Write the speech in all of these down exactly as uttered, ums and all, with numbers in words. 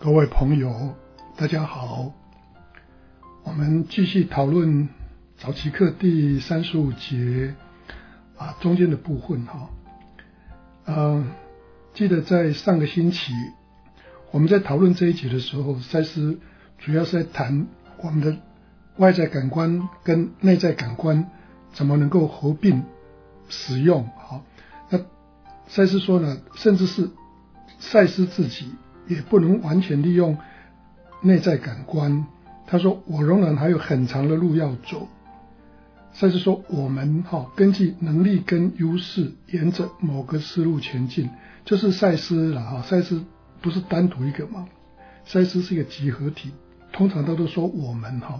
各位朋友大家好，我们继续讨论早期课第三十五节啊中间的部分哈。呃，记得在上个星期我们在讨论这一节的时候，赛斯主要是在谈我们的外在感官跟内在感官怎么能够合并使用。好，那赛斯说呢，甚至是赛斯自己也不能完全利用内在感官。他说我仍然还有很长的路要走。赛斯说我们、哦、根据能力跟优势沿着某个思路前进，这是赛斯啦、哦、赛斯不是单独一个嘛，赛斯是一个集合体，通常他都说我们、哦、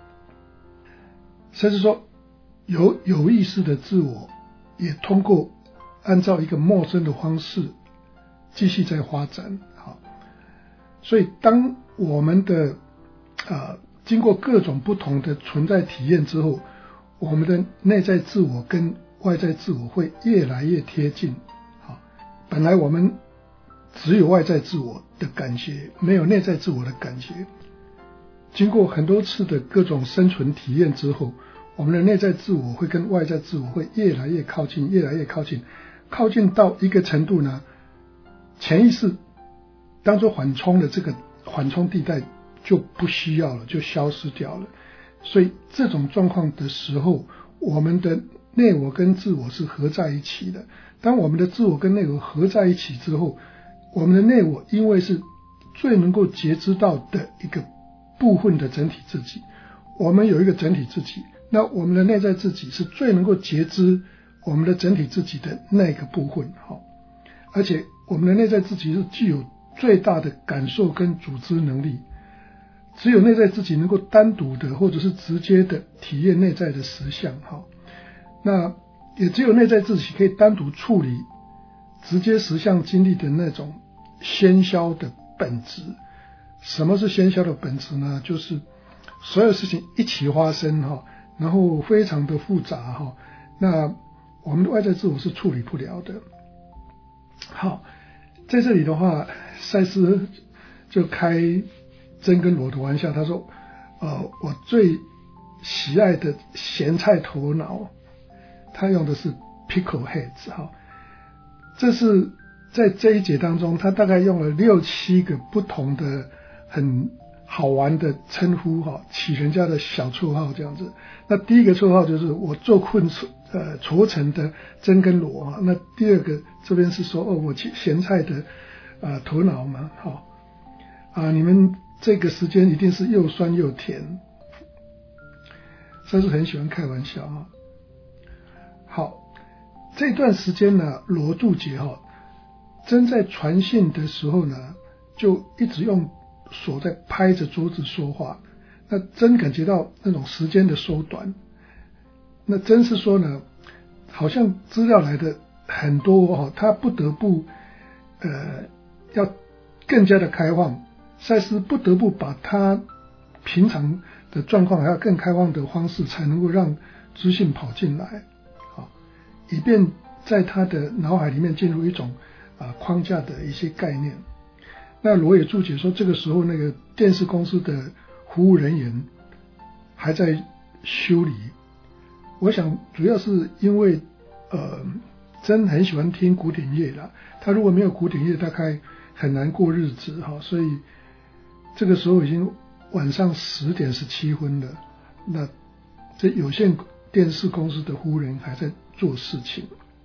赛斯说有有意识的自我也通过按照一个陌生的方式继续在发展。好，所以当我们的呃经过各种不同的存在体验之后，我们的内在自我跟外在自我会越来越贴近。好，本来我们只有外在自我的感觉，没有内在自我的感觉，经过很多次的各种生存体验之后，我们的内在自我会跟外在自我会越来越靠近，越来越靠近，靠近到一个程度呢，潜意识当作缓冲的这个缓冲地带就不需要了，就消失掉了。所以这种状况的时候，我们的内我跟自我是合在一起的。当我们的自我跟内我合在一起之后，我们的内我因为是最能够觉知到的一个部分的整体自己，我们有一个整体自己，那我们的内在自己是最能够觉知我们的整体自己的那个部分。而且我们的内在自己是具有最大的感受跟组织能力，只有内在自己能够单独的或者是直接的体验内在的实相。那也只有内在自己可以单独处理直接实相经历的那种喧嚣的本质。什么是喧嚣的本质呢？就是所有事情一起发生，然后非常的复杂，那我们的外在自我是处理不了的。好，在这里的话，赛斯就开真跟罗的玩笑，他说呃，我最喜爱的咸菜头脑，他用的是 pickle heads。 哈，这是在这一节当中他大概用了六七个不同的很好玩的称呼，哈，起人家的小绰号这样子。那第一个绰号就是我做困呃搓成的真跟罗。那第二个这边是说哦，我咸菜的呃头脑嘛。好啊，你们这个时间一定是又酸又甜。算是很喜欢开玩笑哈。好，这段时间呢，罗注解哈，真在传信的时候呢，就一直用手在拍着桌子说话。那真感觉到那种时间的缩短。那真是说呢，好像资料来的很多哈，他不得不呃要更加的开放。赛斯不得不把他平常的状况还要更开放的方式，才能够让资讯跑进来，好，以便在他的脑海里面进入一种啊框架的一些概念。那罗也注解说，这个时候那个电视公司的服务人员还在修理。我想主要是因为呃真很喜欢听古典乐啦，他如果没有古典乐大概很难过日子哈，所以这个时候已经晚上十点十七分了，那这有线电视公司的服务人还在做事情。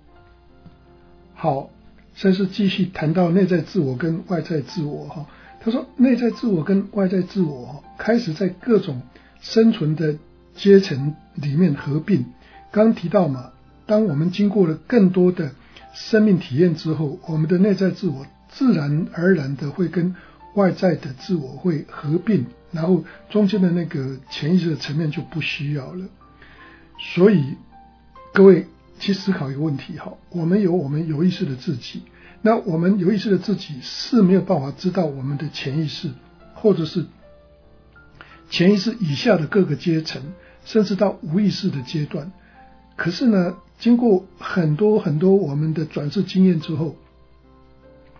好，现在是继续谈到内在自我跟外在自我哈。他说内在自我跟外在自我开始在各种生存的阶层里面合并。刚提到嘛，当我们经过了更多的生命体验之后，我们的内在自我自然而然的会跟外在的自我会合并，然后中间的那个潜意识的层面就不需要了。所以各位去思考一个问题，我们有我们有意识的自己，那我们有意识的自己是没有办法知道我们的潜意识，或者是潜意识以下的各个阶层，甚至到无意识的阶段。可是呢，经过很多很多我们的转世经验之后，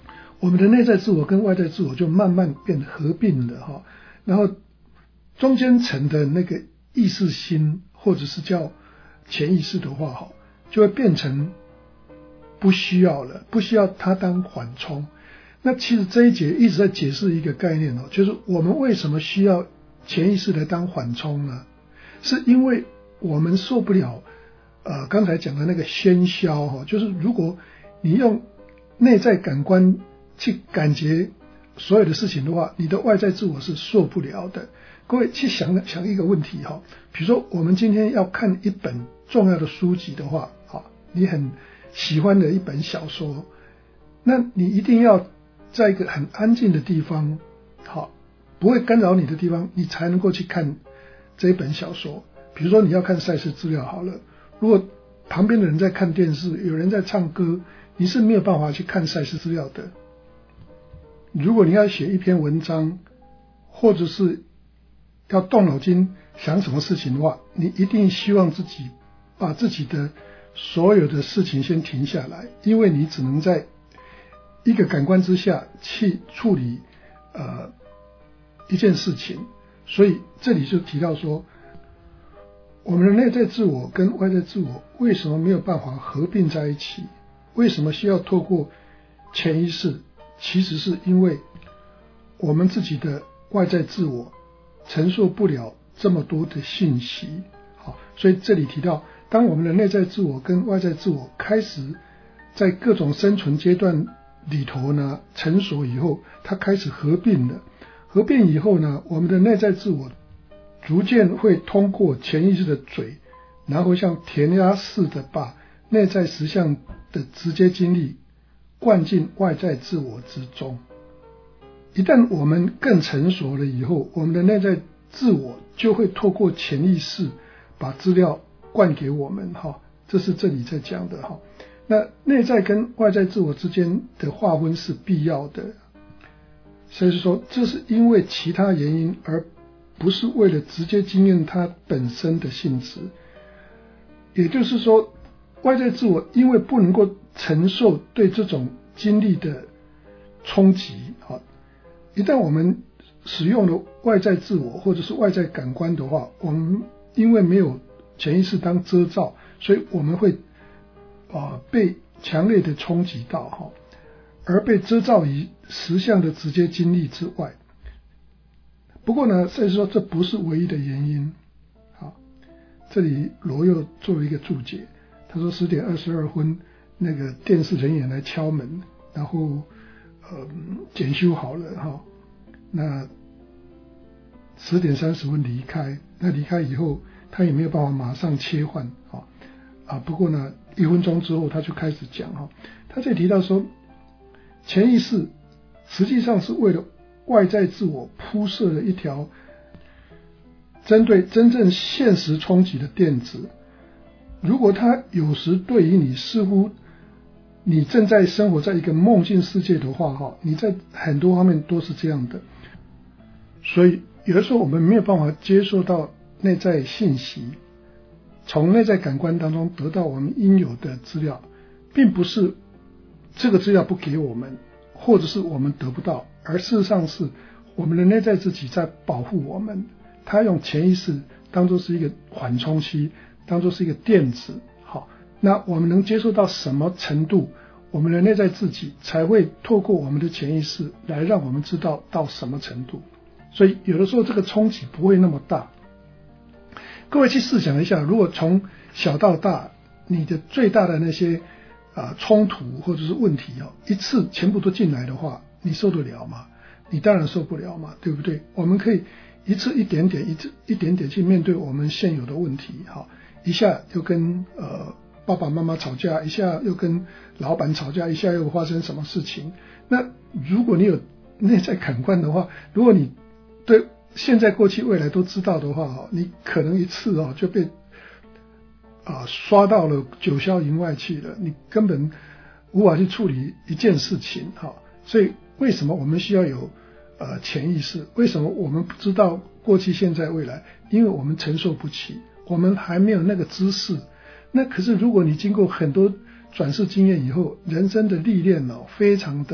我们的内在自我跟外在自我就慢慢变得合并了哈，然后中间层的那个意识心或者是叫潜意识的话哈，就会变成不需要了，不需要它当缓冲。那其实这一节一直在解释一个概念哦，就是我们为什么需要潜意识来当缓冲呢？是因为我们受不了呃刚才讲的那个喧嚣哈，就是如果你用内在感官去感觉所有的事情的话，你的外在自我是受不了的。各位去想想一个问题哈，比如说我们今天要看一本重要的书籍的话，好，你很喜欢的一本小说，那你一定要在一个很安静的地方，好，不会干扰你的地方，你才能够去看这一本小说。比如说你要看赛事资料好了，如果旁边的人在看电视，有人在唱歌，你是没有办法去看赛事资料的。如果你要写一篇文章，或者是要动脑筋想什么事情的话，你一定希望自己把自己的所有的事情先停下来，因为你只能在一个感官之下去处理呃一件事情。所以这里就提到说，我们的内在自我跟外在自我为什么没有办法合并在一起？为什么需要透过潜意识？其实是因为我们自己的外在自我承受不了这么多的信息。好，所以这里提到，当我们的内在自我跟外在自我开始在各种生存阶段里头呢成熟以后，它开始合并了。合并以后呢，我们的内在自我逐渐会通过潜意识的嘴，然后像填鸭似的把内在实相的直接经历灌进外在自我之中。一旦我们更成熟了以后，我们的内在自我就会透过潜意识把资料灌给我们哈，这是这里在讲的哈。那内在跟外在自我之间的划分是必要的，所以说这是因为其他原因，而不是为了直接经验它本身的性质。也就是说，外在自我因为不能够承受对这种经历的冲击，一旦我们使用了外在自我或者是外在感官的话，我们因为没有潜意识当遮罩，所以我们会、呃、被强烈的冲击到，而被遮罩于实相的直接经历之外。不过呢，所以说这不是唯一的原因。好，这里罗又做了一个注解，他说十点二十二分那个电视人员来敲门，然后呃检修好了哈，那十点三十分离开，那离开以后他也没有办法马上切换啊啊，不过呢一分钟之后他就开始讲哈，他这里提到说，潜意识实际上是为了外在自我铺设了一条针对真正现实冲击的电子。如果它有时对于你似乎你正在生活在一个梦境世界的话，你在很多方面都是这样的。所以有的时候我们没有办法接受到内在信息，从内在感官当中得到我们应有的资料，并不是这个资料不给我们，或者是我们得不到，而事实上是我们的内在自己在保护我们，它用潜意识当作是一个缓冲期，当作是一个电子。好，那我们能接受到什么程度，我们的内在自己才会透过我们的潜意识来让我们知道到什么程度。所以有的时候这个冲击不会那么大。各位去试想一下，如果从小到大你的最大的那些啊冲突或者是问题哦，一次全部都进来的话，你受得了吗？你当然受不了嘛，对不对？我们可以一次一点点一次一点点去面对我们现有的问题，好，一下又跟呃爸爸妈妈吵架，一下又跟老板吵架，一下又发生什么事情。那如果你有内在感官的话，如果你对现在过去未来都知道的话，你可能一次哦就被啊刷到了九霄云外去了，你根本无法去处理一件事情。好，所以为什么我们需要有呃潜意识？为什么我们不知道过去现在未来？因为我们承受不起，我们还没有那个知识。那可是如果你经过很多转世经验以后，人生的历练哦非常的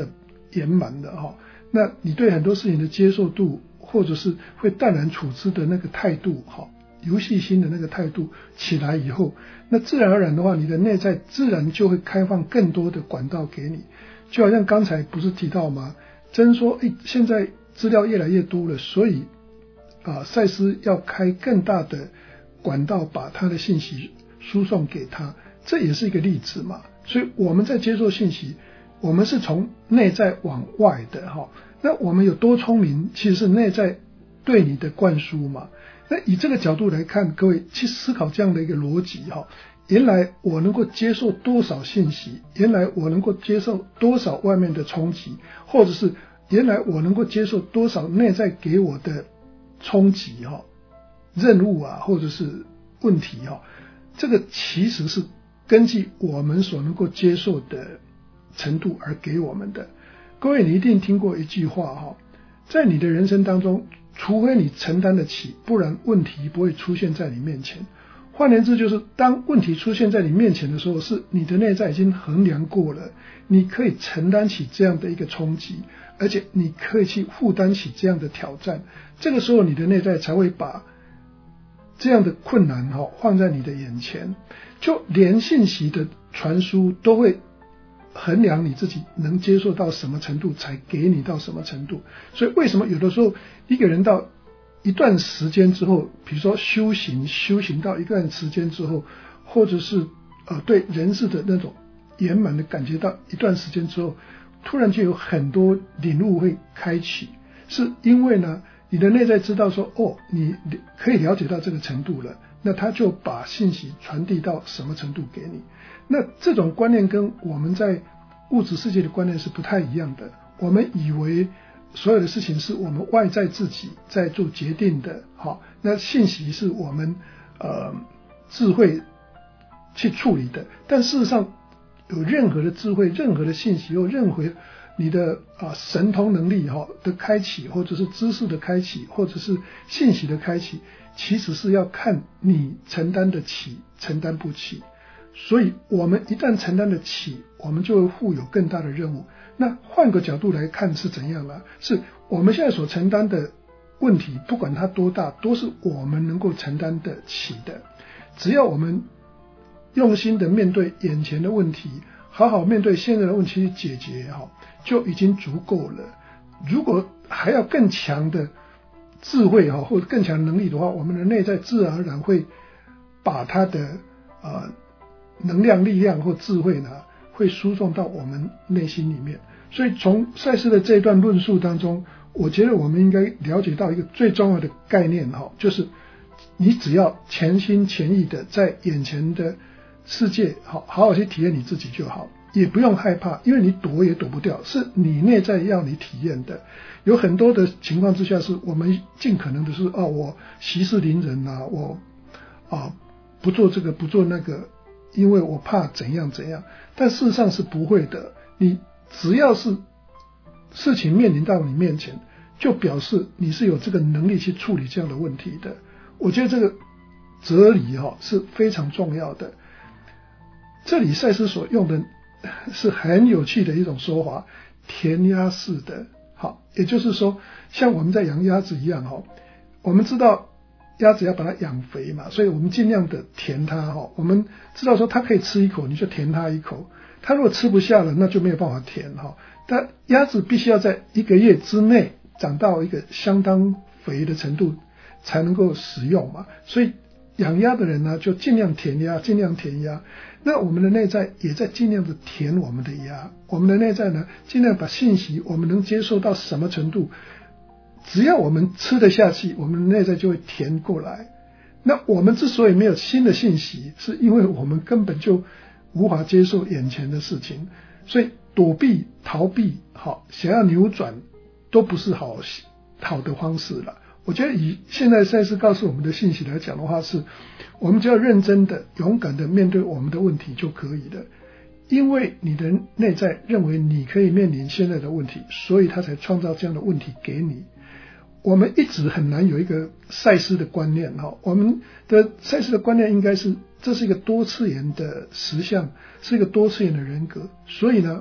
圆满的哈，那你对很多事情的接受度，或者是会淡然处之的那个态度哈，游戏心的那个态度起来以后，那自然而然的话，你的内在自然就会开放更多的管道给你。就好像刚才不是提到吗？真说，诶，现在资料越来越多了，所以啊，赛斯要开更大的管道，把他的信息输送给他，这也是一个例子嘛。所以我们在接受信息，我们是从内在往外的哈。那我们有多聪明，其实是内在对你的灌输嘛。那以这个角度来看，各位去思考这样的一个逻辑哈。原来我能够接受多少信息，原来我能够接受多少外面的冲击，或者是原来我能够接受多少内在给我的冲击哈，任务啊，或者是问题哈，这个其实是根据我们所能够接受的程度而给我们的。各位，你一定听过一句话哈，在你的人生当中，除非你承担得起，不然问题不会出现在你面前。换言之，就是当问题出现在你面前的时候，是你的内在已经衡量过了，你可以承担起这样的一个冲击，而且你可以去负担起这样的挑战。这个时候，你的内在才会把这样的困难哈放在你的眼前，就连信息的传输都会衡量你自己能接受到什么程度，才给你到什么程度。所以为什么有的时候一个人到一段时间之后，比如说修行修行到一段时间之后，或者是呃对人世的那种圆满的感觉到一段时间之后，突然就有很多领悟会开启，是因为呢你的内在知道说，哦，你可以了解到这个程度了，那他就把信息传递到什么程度给你。那这种观念跟我们在物质世界的观念是不太一样的。我们以为所有的事情是我们外在自己在做决定的，好，那信息是我们呃智慧去处理的。但事实上，有任何的智慧、任何的信息，或任何你的啊、呃、神通能力哈的开启，或者是知识的开启，或者是信息的开启，其实是要看你承担得起，承担不起。所以我们一旦承担得起，我们就会负有更大的任务。那换个角度来看是怎样呢？是我们现在所承担的问题，不管它多大，都是我们能够承担得起的。只要我们用心的面对眼前的问题，好好面对现在的问题去解决，就已经足够了。如果还要更强的智慧或者更强的能力的话，我们的内在自然而然会把它的呃能量、力量或智慧呢，会输送到我们内心里面。所以从赛斯的这一段论述当中，我觉得我们应该了解到一个最重要的概念，就是你只要全心全意的在眼前的世界好好好去体验你自己就好，也不用害怕，因为你躲也躲不掉，是你内在要你体验的。有很多的情况之下，是我们尽可能的是哦，我息事宁人啊，我啊不做这个不做那个，因为我怕怎样怎样。但事实上是不会的，你只要是事情面临到你面前，就表示你是有这个能力去处理这样的问题的。我觉得这个哲理哈是非常重要的。这里赛斯所用的是很有趣的一种说法，填鸭式的。好，也就是说，像我们在养鸭子一样哈，我们知道鸭子要把它养肥嘛，所以我们尽量的填它哈。我们知道说它可以吃一口，你就填它一口。它如果吃不下了，那就没有办法填哈。但鸭子必须要在一个月之内长到一个相当肥的程度，才能够食用嘛。所以养鸭的人呢，就尽量填鸭，尽量填鸭。那我们的内在也在尽量的填我们的鸭。我们的内在呢，尽量把信息我们能接受到什么程度，只要我们吃得下去，我们的内在就会填过来。那我们之所以没有新的信息，是因为我们根本就无法接受眼前的事情，所以躲避、逃避，好，想要扭转，都不是好好的方式了。我觉得以现在赛斯告诉我们的信息来讲的话，是我们只要认真的、勇敢的面对我们的问题就可以了。因为你的内在认为你可以面临现在的问题，所以他才创造这样的问题给你。我们一直很难有一个赛斯的观念，我们的赛斯的观念应该是这是一个多次元的实相，是一个多次元的人格，所以呢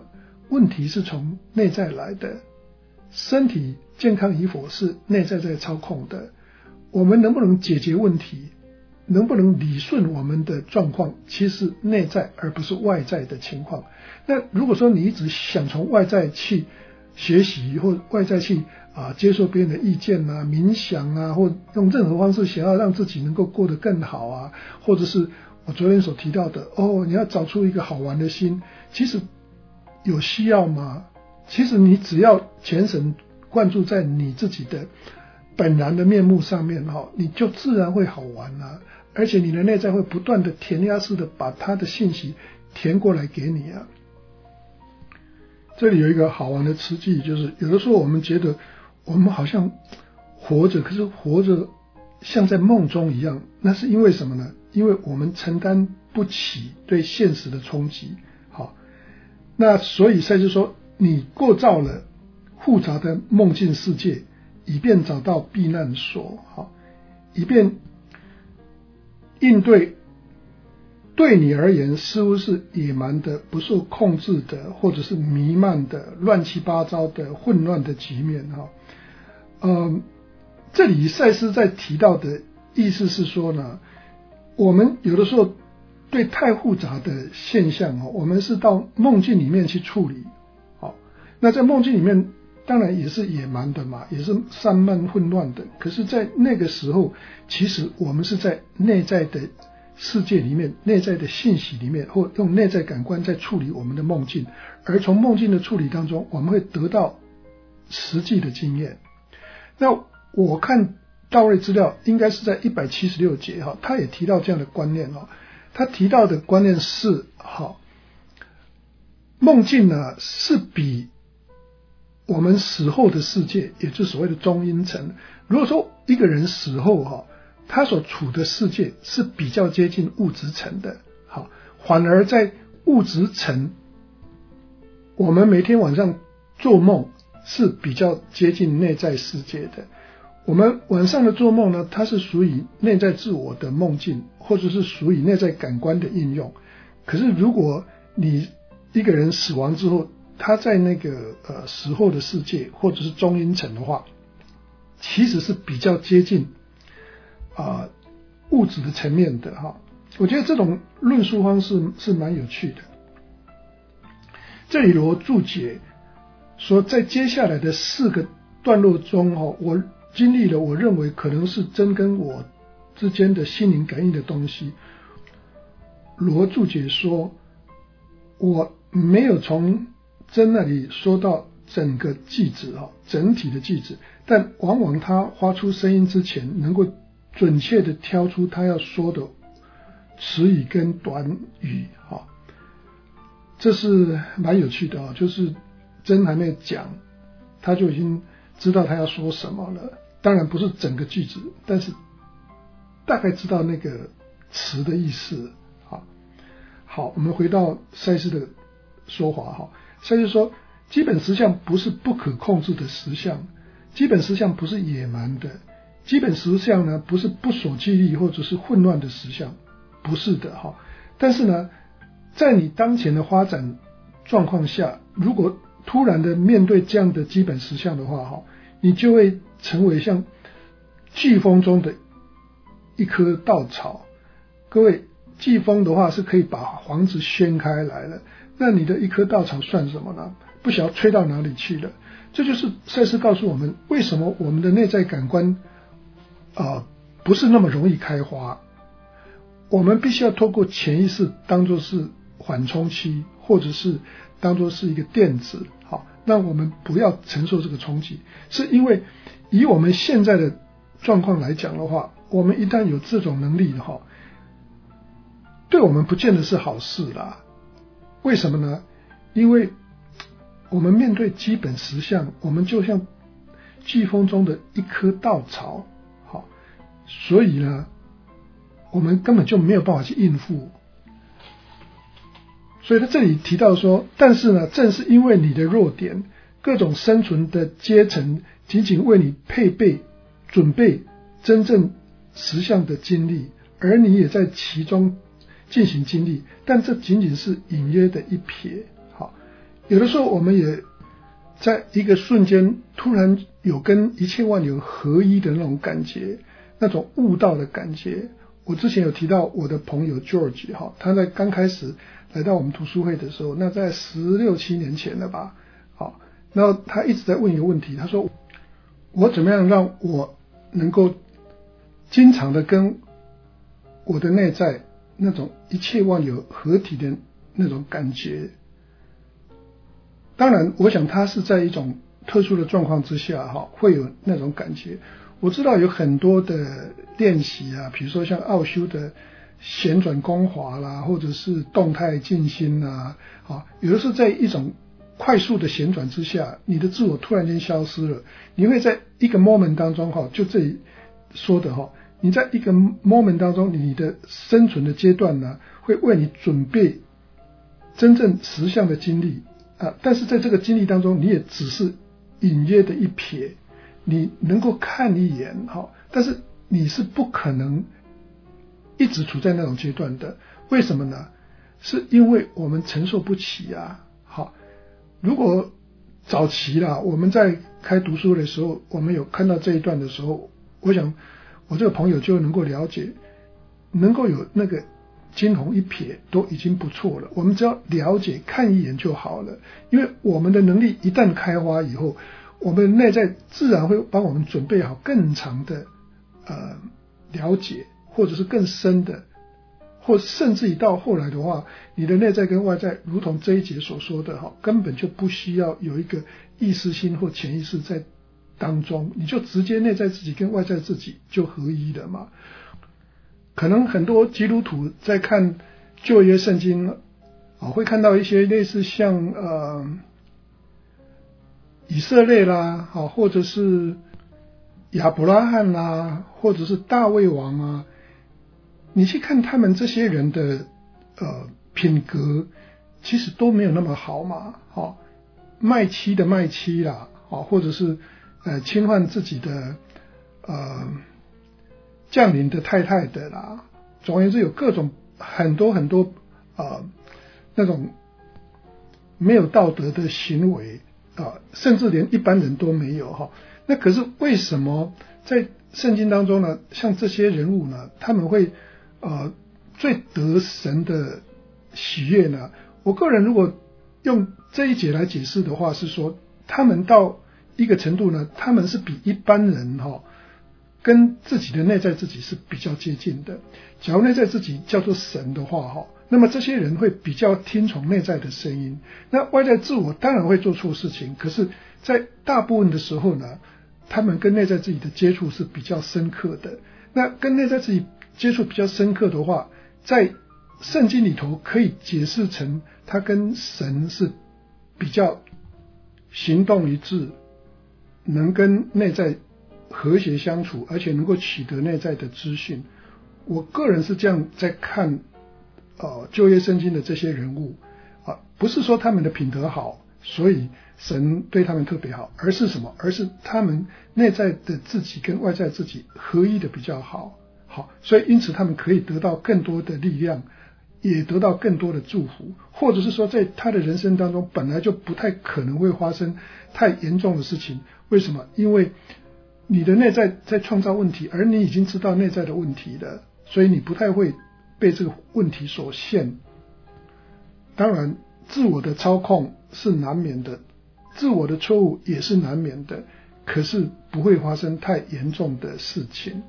问题是从内在来的，身体健康与否是内在在操控的，我们能不能解决问题，能不能理顺我们的状况，其实内在而不是外在的情况。那如果说你一直想从外在去学习，或外在去啊接受别人的意见啊、冥想啊，或用任何方式想要让自己能够过得更好啊，或者是我昨天所提到的哦，你要找出一个好玩的心，其实有需要吗？其实你只要全神贯注在你自己的本然的面目上面，你就自然会好玩啊，而且你的内在会不断的填鸭式的把它的信息填过来给你啊。这里有一个好玩的词句，就是有的时候我们觉得我们好像活着，可是活着像在梦中一样，那是因为什么呢？因为我们承担不起对现实的冲击。好，那所以赛斯说，你构造了复杂的梦境世界，以便找到避难所，好，以便应对对你而言似乎是野蛮的、不受控制的，或者是弥漫的、乱七八糟的、混乱的局面。呃，这里赛斯在提到的意思是说呢，我们有的时候对太复杂的现象，我们是到梦境里面去处理。好，那在梦境里面当然也是野蛮的嘛，也是散漫混乱的，可是在那个时候其实我们是在内在的世界里面，内在的信息里面，或用内在感官在处理我们的梦境，而从梦境的处理当中我们会得到实际的经验。那我看大卫资料应该是在一百七十六节，他也提到这样的观念，他提到的观念是梦境呢是比我们死后的世界，也就是所谓的中阴层，如果说一个人死后他所处的世界是比较接近物质层的，好，反而在物质层我们每天晚上做梦是比较接近内在世界的。我们晚上的做梦呢，它是属于内在自我的梦境，或者是属于内在感官的应用。可是如果你一个人死亡之后，他在那个呃死后的世界或者是中阴层的话，其实是比较接近啊、呃、物质的层面的哈。我觉得这种论述方式是蛮有趣的。这里罗注解说，在接下来的四个段落中，我经历了我认为可能是真跟我之间的心灵感应的东西。罗注解说，我没有从真那里说到整个句子，整体的句子，但往往他发出声音之前能够准确的挑出他要说的词语跟短语，这是蛮有趣的，就是真还没讲他就已经知道他要说什么了。当然不是整个句子，但是大概知道那个词的意思。好，好，我们回到赛斯的说法。赛斯说，基本实相不是不可控制的实相，基本实相不是野蛮的，基本实相呢不是不所记忆或者是混乱的实相，不是的。但是呢，在你当前的发展状况下，如果突然的面对这样的基本实相的话，你就会成为像飓风中的一棵稻草。各位，飓风的话是可以把房子掀开来了，那你的一棵稻草算什么呢？不晓得吹到哪里去了。这就是赛斯告诉我们，为什么我们的内在感官呃不是那么容易开花。我们必须要透过潜意识当作是缓冲期，或者是当作是一个电子，好，让我们不要承受这个冲击。是因为以我们现在的状况来讲的话，我们一旦有这种能力的话，对我们不见得是好事啦。为什么呢？因为我们面对基本实相，我们就像飓风中的一棵稻草，好，所以呢我们根本就没有办法去应付。所以他这里提到说，但是呢，正是因为你的弱点，各种生存的阶层仅仅为你配备准备真正实相的经历，而你也在其中进行经历，但这仅仅是隐约的一瞥。好， 有的时候我们也在一个瞬间突然有跟一切万有合一的那种感觉，那种悟道的感觉。我之前有提到我的朋友 George 哈，他在刚开始来到我们读书会的时候，那在十六七年前了吧，好，然后他一直在问一个问题，他说我怎么样让我能够经常的跟我的内在那种一切万有合体的那种感觉。当然我想他是在一种特殊的状况之下哈，会有那种感觉。我知道有很多的练习啊，比如说像奥修的旋转光华啦，或者是动态静心啦，啊，有的是在一种快速的旋转之下，你的自我突然间消失了，你会在一个 moment 当中哈，就这里说的哈，你在一个 moment 当中，你的生存的阶段呢，会为你准备真正实相的经历啊，但是在这个经历当中，你也只是隐约的一瞥。你能够看一眼，但是你是不可能一直处在那种阶段的。为什么呢？是因为我们承受不起啊。好，如果早期啦，我们在开读书的时候，我们有看到这一段的时候，我想我这个朋友就能够了解，能够有那个惊鸿一瞥都已经不错了。我们只要了解看一眼就好了，因为我们的能力一旦开花以后，我们内在自然会帮我们准备好更长的呃了解，或者是更深的，或甚至于到后来的话，你的内在跟外在如同这一节所说的哈，根本就不需要有一个意识心或潜意识在当中，你就直接内在自己跟外在自己就合一了嘛。可能很多基督徒在看旧约圣经啊，会看到一些类似像呃以色列啦，好，或者是亚伯拉罕啦，或者是大卫王啊，你去看他们这些人的呃品格，其实都没有那么好嘛，好，卖妻的卖妻啦，好，或者是呃侵犯自己的呃将领的太太的啦，总而言之有各种很多很多呃那种没有道德的行为啊，甚至连一般人都没有哈。那可是为什么在圣经当中呢，像这些人物呢，他们会呃最得神的喜悦呢？我个人如果用这一节来解释的话，是说他们到一个程度呢，他们是比一般人哈跟自己的内在自己是比较接近的。假如内在自己叫做神的话哈，那么这些人会比较听从内在的声音。那外在自我当然会做错事情，可是在大部分的时候呢，他们跟内在自己的接触是比较深刻的。那跟内在自己接触比较深刻的话，在圣经里头可以解释成他跟神是比较行动一致，能跟内在和谐相处，而且能够取得内在的资讯。我个人是这样在看呃旧约圣经的这些人物啊，不是说他们的品德好，所以神对他们特别好，而是什么？而是他们内在的自己跟外在自己合一的比较好，好，所以因此他们可以得到更多的力量，也得到更多的祝福，或者是说在他的人生当中本来就不太可能会发生太严重的事情。为什么？因为你的内在在创造问题，而你已经知道内在的问题了，所以你不太会被这个问题所限。当然自我的操控是难免的，自我的错误也是难免的，可是不会发生太严重的事情。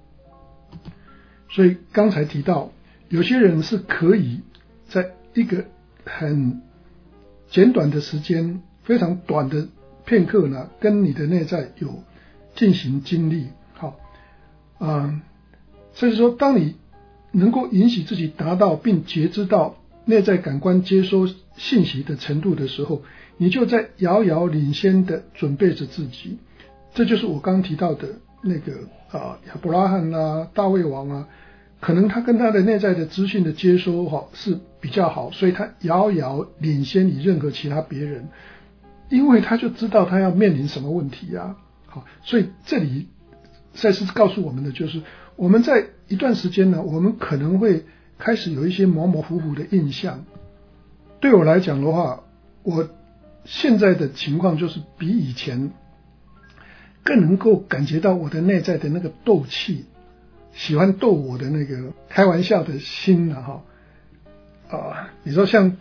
所以刚才提到有些人是可以在一个很简短的时间，非常短的片刻呢，跟你的内在有进行经历。好，嗯，所以说当你能够允许自己达到并觉知到内在感官接收信息的程度的时候，你就在遥遥领先的准备着自己。这就是我刚提到的那个啊亚伯拉罕啊大卫王啊，可能他跟他的内在的资讯的接收哈是比较好，所以他遥遥领先于任何其他别人，因为他就知道他要面临什么问题啊。好，所以这里赛斯告诉我们的就是，我们在一段时间呢，我们可能会开始有一些模模糊糊的印象。对我来讲的话，我现在的情况就是比以前更能够感觉到我的内在的那个斗气，喜欢逗我的那个开玩笑的心啊哈啊！你说像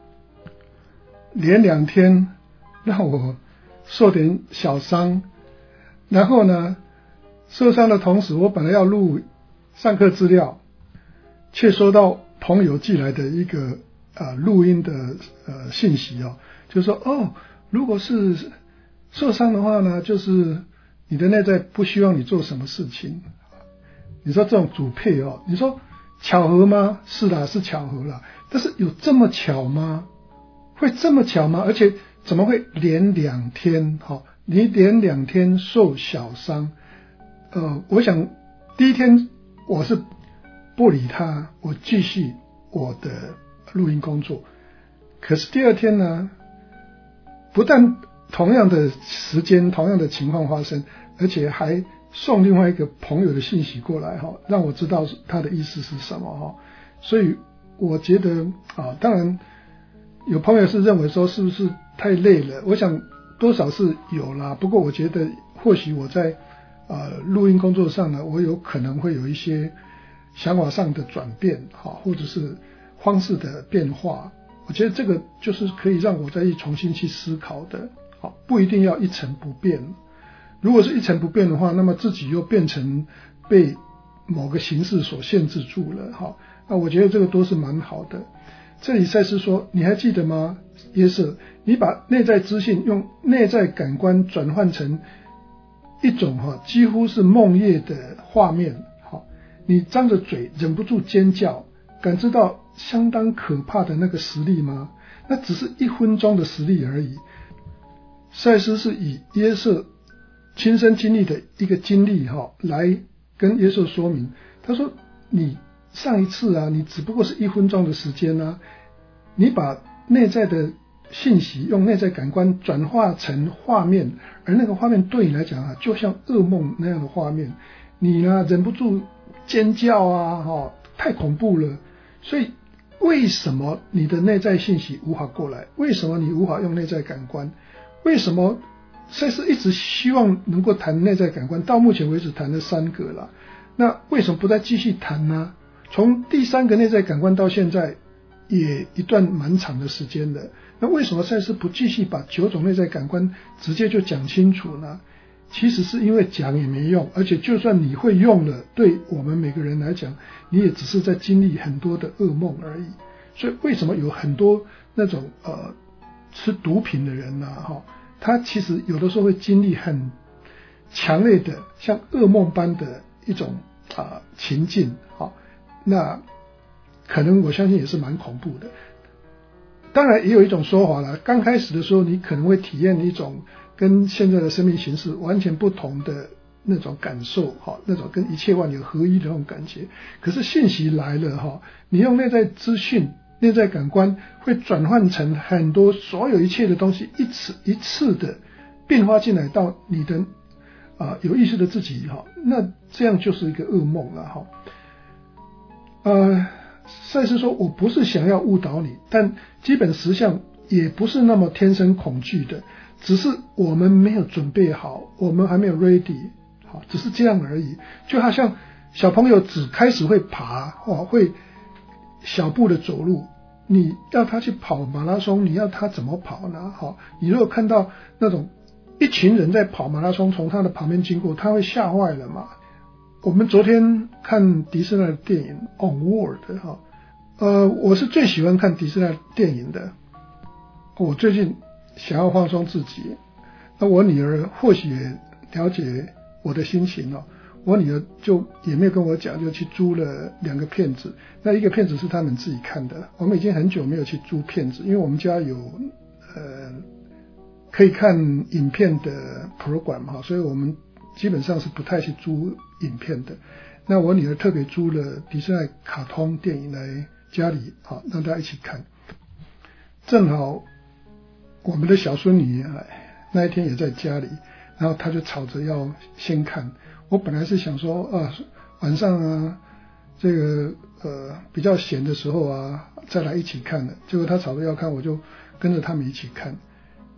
连两天让我受点小伤，然后呢受伤的同时，我本来要录上课资料，却收到朋友寄来的一个啊录音的呃信息哦，就是说哦，如果是受伤的话呢，就是你的内在不希望你做什么事情。你说这种主配哦，你说巧合吗？是啦，是巧合啦，但是有这么巧吗？会这么巧吗？而且怎么会连两天？哈，你连两天受小伤，呃，我想第一天我是不理他，我继续我的录音工作。可是第二天呢，不但同样的时间、同样的情况发生，而且还送另外一个朋友的信息过来哈，让我知道他的意思是什么哈。所以我觉得啊，当然有朋友是认为说是不是太累了，我想多少是有啦。不过我觉得或许我在呃录音工作上呢，我有可能会有一些想法上的转变哈，或者是方式的变化。我觉得这个就是可以让我再重新去思考的，好，不一定要一成不变。如果是一成不变的话，那么自己又变成被某个形式所限制住了，哈，那我觉得这个都是蛮好的。这里赛斯说，你还记得吗？耶稣，你把内在资讯用内在感官转换成一种哈，几乎是梦魇的画面，好，你张着嘴忍不住尖叫，感知到相当可怕的那个实力吗？那只是一分钟的实力而已。赛斯是以耶稣亲身经历的一个经历哈，来跟耶稣说明。他说，你上一次啊，你只不过是一分钟的时间啊，你把内在的信息用内在感官转化成画面，而那个画面对你来讲啊，就像噩梦那样的画面，你呢忍不住尖叫啊，哈，太恐怖了。所以为什么你的内在信息无法过来？为什么你无法用内在感官？为什么赛斯一直希望能够谈内在感官，到目前为止谈了三个了，那为什么不再继续谈呢？从第三个内在感官到现在也一段蛮长的时间了，那为什么赛斯不继续把九种内在感官直接就讲清楚呢？其实是因为讲也没用，而且就算你会用了，对我们每个人来讲，你也只是在经历很多的噩梦而已。所以为什么有很多那种呃吃毒品的人啊，哈，他其实有的时候会经历很强烈的像噩梦般的一种啊、呃、情境，哈，那可能我相信也是蛮恐怖的。当然也有一种说法了，刚开始的时候你可能会体验一种跟现在的生命形式完全不同的那种感受，那种跟一切万有合一的那种感觉。可是信息来了，你用内在资讯、内在感官会转换成很多所有一切的东西，一次一次的变化进来到你的啊、呃、有意识的自己，那这样就是一个噩梦了哈。呃，赛斯说，我不是想要误导你，但基本实相也不是那么天生恐惧的，只是我们没有准备好，我们还没有 ready， 好，只是这样而已。就好像小朋友只开始会爬，哦，会小步的走路，你要他去跑马拉松，你要他怎么跑呢？好，你如果看到那种一群人在跑马拉松，从他的旁边经过，他会吓坏了嘛。我们昨天看迪士尼的电影 Onward 哈，呃，我是最喜欢看迪士尼电影的。我最近想要放松自己，那我女儿或许也了解我的心情哦。我女儿就也没有跟我讲，就去租了两个片子。那一个片子是他们自己看的，我们已经很久没有去租片子，因为我们家有呃可以看影片的 program 哈，所以我们基本上是不太去租影片的。那我女儿特别租了迪士尼卡通电影来家里，好让大家一起看。正好我们的小孙女那一天也在家里，然后她就吵着要先看。我本来是想说啊，晚上啊这个呃比较闲的时候啊再来一起看的，结果她吵着要看，我就跟着他们一起看。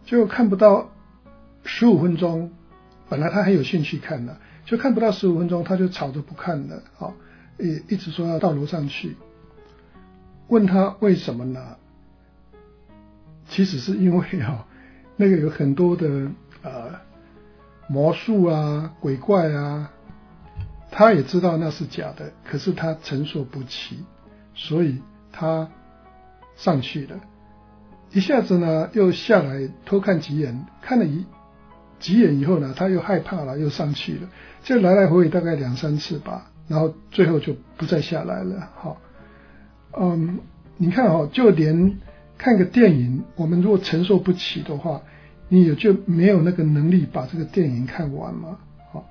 就看不到十五分钟，本来他很有兴趣看的，就看不到十五分钟他就吵着不看了，好，也一直说要到楼上去。问他为什么呢？其实是因为啊，那个有很多的呃魔术啊、鬼怪啊，他也知道那是假的，可是他承受不起，所以他上去了。一下子呢，又下来偷看几眼，看了一几眼以后呢，他又害怕了，又上去了，就来来回回大概两三次吧，然后最后就不再下来了。好，嗯，你看哦，就连看个电影，我们如果承受不起的话，你也就没有那个能力把这个电影看完嘛。好，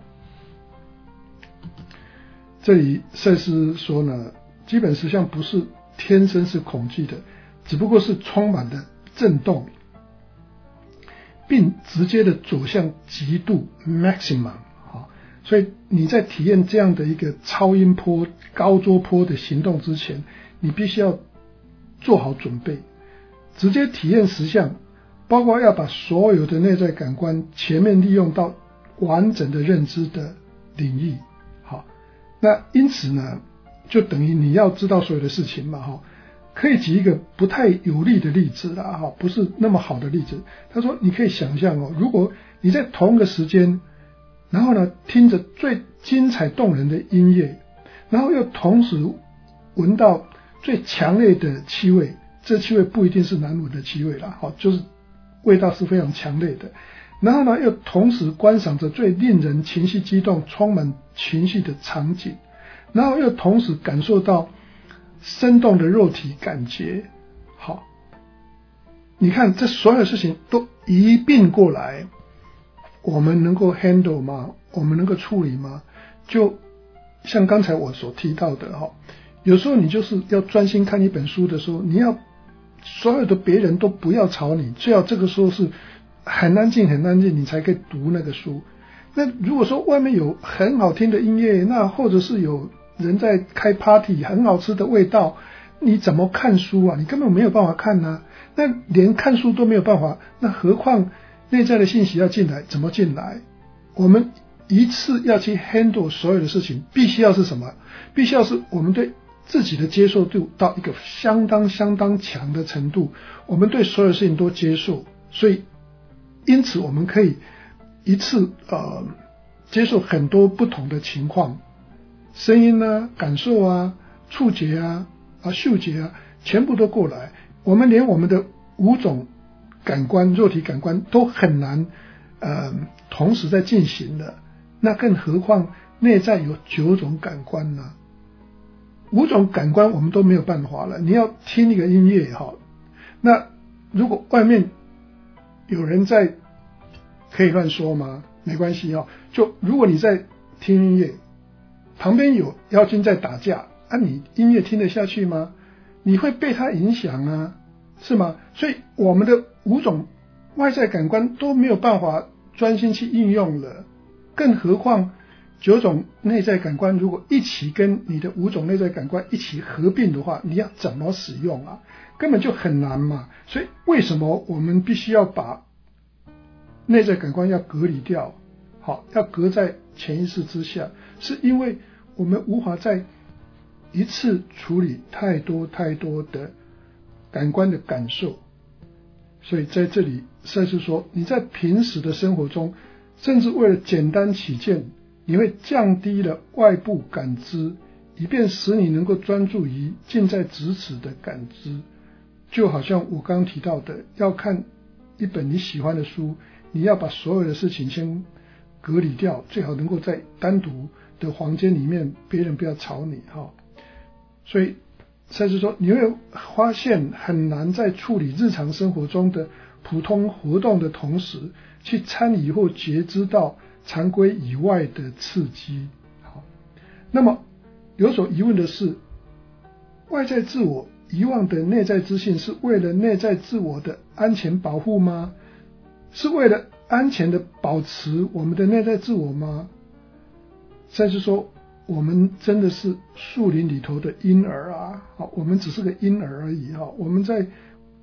这里赛斯说呢，基本实相不是天生是恐惧的，只不过是充满的震动，并直接的走向极度 maximum。好，所以你在体验这样的一个超音波、高周波的行动之前，你必须要做好准备。直接体验实相，包括要把所有的内在感官全面利用到完整的认知的领域。好，那因此呢，就等于你要知道所有的事情嘛。哈，可以举一个不太有利的例子啦，哈，不是那么好的例子。他说，你可以想象哦，如果你在同一个时间，然后呢，听着最精彩动人的音乐，然后又同时闻到最强烈的气味。这气味不一定是难闻的气味啦，好，就是味道是非常强烈的。然后呢，又同时观赏着最令人情绪激动、充满情绪的场景，然后又同时感受到生动的肉体感觉。好，你看这所有事情都一并过来，我们能够 handle 吗？我们能够处理吗？就像刚才我所提到的哈，有时候你就是要专心看一本书的时候，你要所有的别人都不要吵你，最好这个时候是很安静很安静，你才可以读那个书。那如果说外面有很好听的音乐，那或者是有人在开 party， 很好吃的味道，你怎么看书啊？你根本没有办法看啊。那连看书都没有办法，那何况内在的信息要进来，怎么进来？我们一次要去 handle 所有的事情，必须要是什么？必须要是我们对自己的接受度到一个相当相当强的程度，我们对所有事情都接受，所以因此我们可以一次呃接受很多不同的情况，声音啊、感受啊、触觉啊、啊嗅觉啊，全部都过来。我们连我们的五种感官、肉体感官都很难呃同时在进行的，那更何况内在有九种感官呢？五种感官我们都没有办法了。你要听一个音乐哈，那如果外面有人在，可以乱说吗？没关系哈。就如果你在听音乐，旁边有妖精在打架，啊，你音乐听得下去吗？你会被它影响啊，是吗？所以我们的五种外在感官都没有办法专心去应用了，更何况九种内在感官如果一起跟你的五种内在感官一起合并的话，你要怎么使用啊？根本就很难嘛。所以为什么我们必须要把内在感官要隔离掉，好，要隔在潜意识之下，是因为我们无法在一次处理太多太多的感官的感受。所以在这里赛斯说，你在平时的生活中，甚至为了简单起见，你会降低了外部感知，以便使你能够专注于近在咫尺的感知。就好像我刚刚提到的，要看一本你喜欢的书，你要把所有的事情先隔离掉，最好能够在单独的房间里面，别人不要吵你哈。所以赛斯说，你会发现很难在处理日常生活中的普通活动的同时，去参与或觉知到常规以外的刺激。好，那么有所疑问的是，外在自我遗忘的内在自信是为了内在自我的安全保护吗？是为了安全的保持我们的内在自我吗？赛斯说，我们真的是树林里头的婴儿啊，好，我们只是个婴儿而已哈。我们在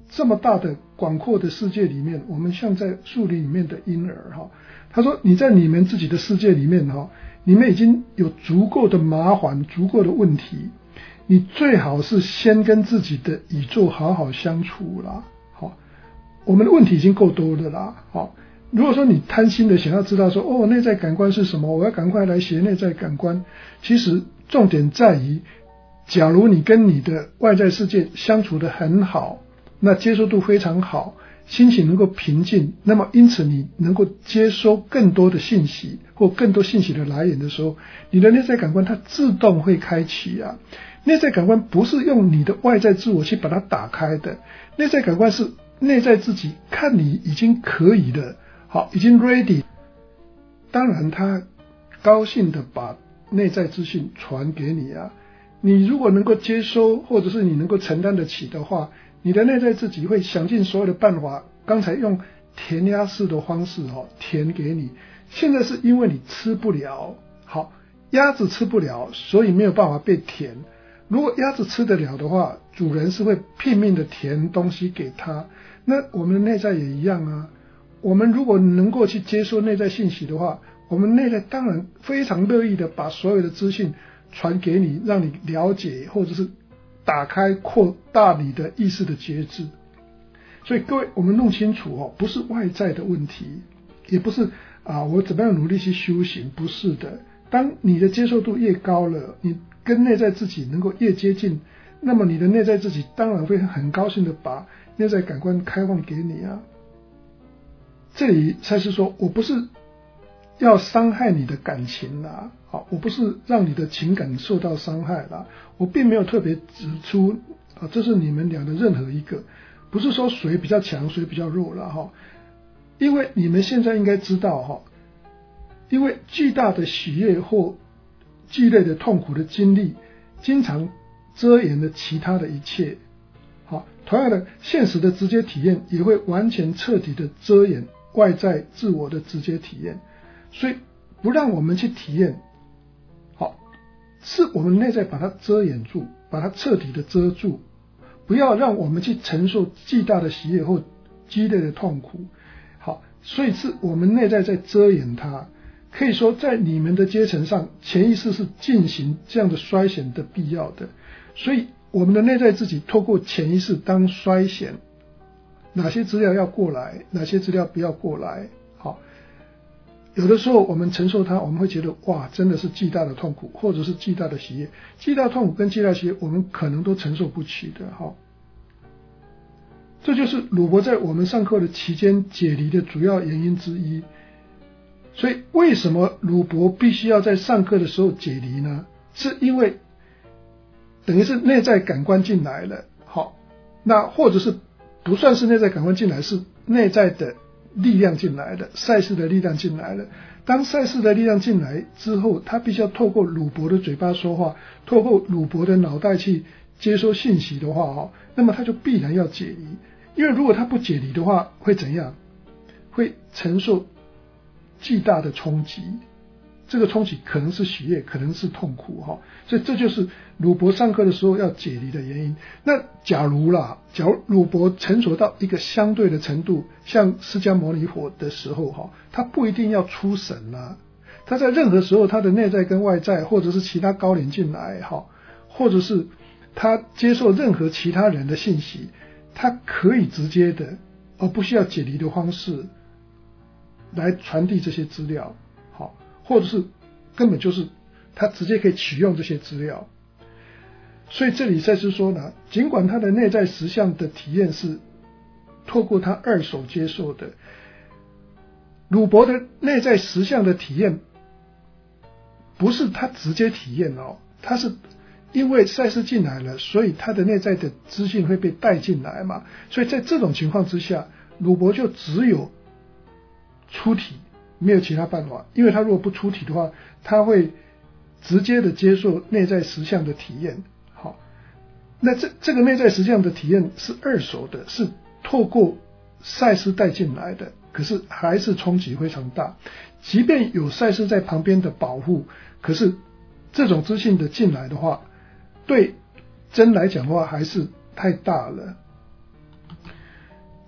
这么大的广阔的世界里面，我们像在树林里面的婴儿哈。他说你在你们自己的世界里面哈，你们已经有足够的麻烦，足够的问题，你最好是先跟自己的宇宙好好相处啦。好，我们的问题已经够多了啦。好，如果说你贪心的想要知道说哦内在感官是什么，我要赶快来学内在感官，其实重点在于，假如你跟你的外在世界相处得很好，那接受度非常好，心情能够平静，那么因此你能够接收更多的信息或更多信息的来源的时候，你的内在感官它自动会开启啊。内在感官不是用你的外在自我去把它打开的，内在感官是内在自己看你已经可以了，好，已经 ready， 当然他高兴的把内在资讯传给你啊。你如果能够接收，或者是你能够承担得起的话，你的内在自己会想尽所有的办法，刚才用填鸭式的方式哦填给你。现在是因为你吃不了，好，鸭子吃不了，所以没有办法被填。如果鸭子吃得了的话，主人是会拼命的填东西给他。那我们的内在也一样啊，我们如果能够去接收内在信息的话，我们内在当然非常乐意的把所有的资讯传给你，让你了解，或者是打开扩大你的意识的觉知。所以各位，我们弄清楚哦，不是外在的问题，也不是啊我怎么样努力去修行，不是的。当你的接受度越高了，你跟内在自己能够越接近，那么你的内在自己当然会很高兴的把内在感官开放给你啊。这里才是说，我不是要伤害你的感情啦，好，我不是让你的情感受到伤害啦，我并没有特别指出啊，这是你们俩的任何一个，不是说谁比较强谁比较弱啦哈，因为你们现在应该知道哈，因为巨大的喜悦或剧烈的痛苦的经历，经常遮掩了其他的一切。好，同样的，现实的直接体验也会完全彻底的遮掩外在自我的直接体验，所以不让我们去体验，好，是我们内在把它遮掩住，把它彻底的遮住，不要让我们去承受巨大的喜悦或激烈的痛苦。好，所以是我们内在在遮掩它。可以说在你们的阶层上，潜意识是进行这样的衰减的必要的，所以我们的内在自己透过潜意识当衰减，哪些资料要过来，哪些资料不要过来。好，有的时候我们承受它，我们会觉得哇真的是巨大的痛苦，或者是巨大的喜悦，巨大的痛苦跟巨大的喜悦我们可能都承受不起的。好，这就是鲁伯在我们上课的期间解离的主要原因之一。所以为什么鲁伯必须要在上课的时候解离呢？是因为等于是内在感官进来了，好，那或者是不算是内在感官进来，是内在的力量进来了，赛斯的力量进来了。当赛斯的力量进来之后，他必须要透过鲁伯的嘴巴说话，透过鲁伯的脑袋去接收信息的话，那么他就必然要解离。因为如果他不解离的话，会怎样？会承受巨大的冲击，这个冲击可能是喜悦，可能是痛苦哈，所以这就是鲁伯上课的时候要解离的原因。那假如啦，假如鲁伯成熟到一个相对的程度，像释迦牟尼佛的时候哈，他不一定要出神啦，他在任何时候他的内在跟外在，或者是其他高灵进来哈，或者是他接受任何其他人的信息，他可以直接的，而不需要解离的方式来传递这些资料，好，或者是根本就是他直接可以取用这些资料。所以这里赛斯说呢，尽管他的内在实相的体验是透过他二手接受的，鲁伯的内在实相的体验不是他直接体验哦，他是因为赛斯进来了，所以他的内在的资讯会被带进来嘛，所以在这种情况之下，鲁伯就只有出体，没有其他办法。因为他如果不出体的话，他会直接的接受内在实相的体验。好，那这这个内在实相的体验是二手的，是透过赛斯带进来的，可是还是冲击非常大。即便有赛斯在旁边的保护，可是这种资讯的进来的话，对真来讲的话还是太大了。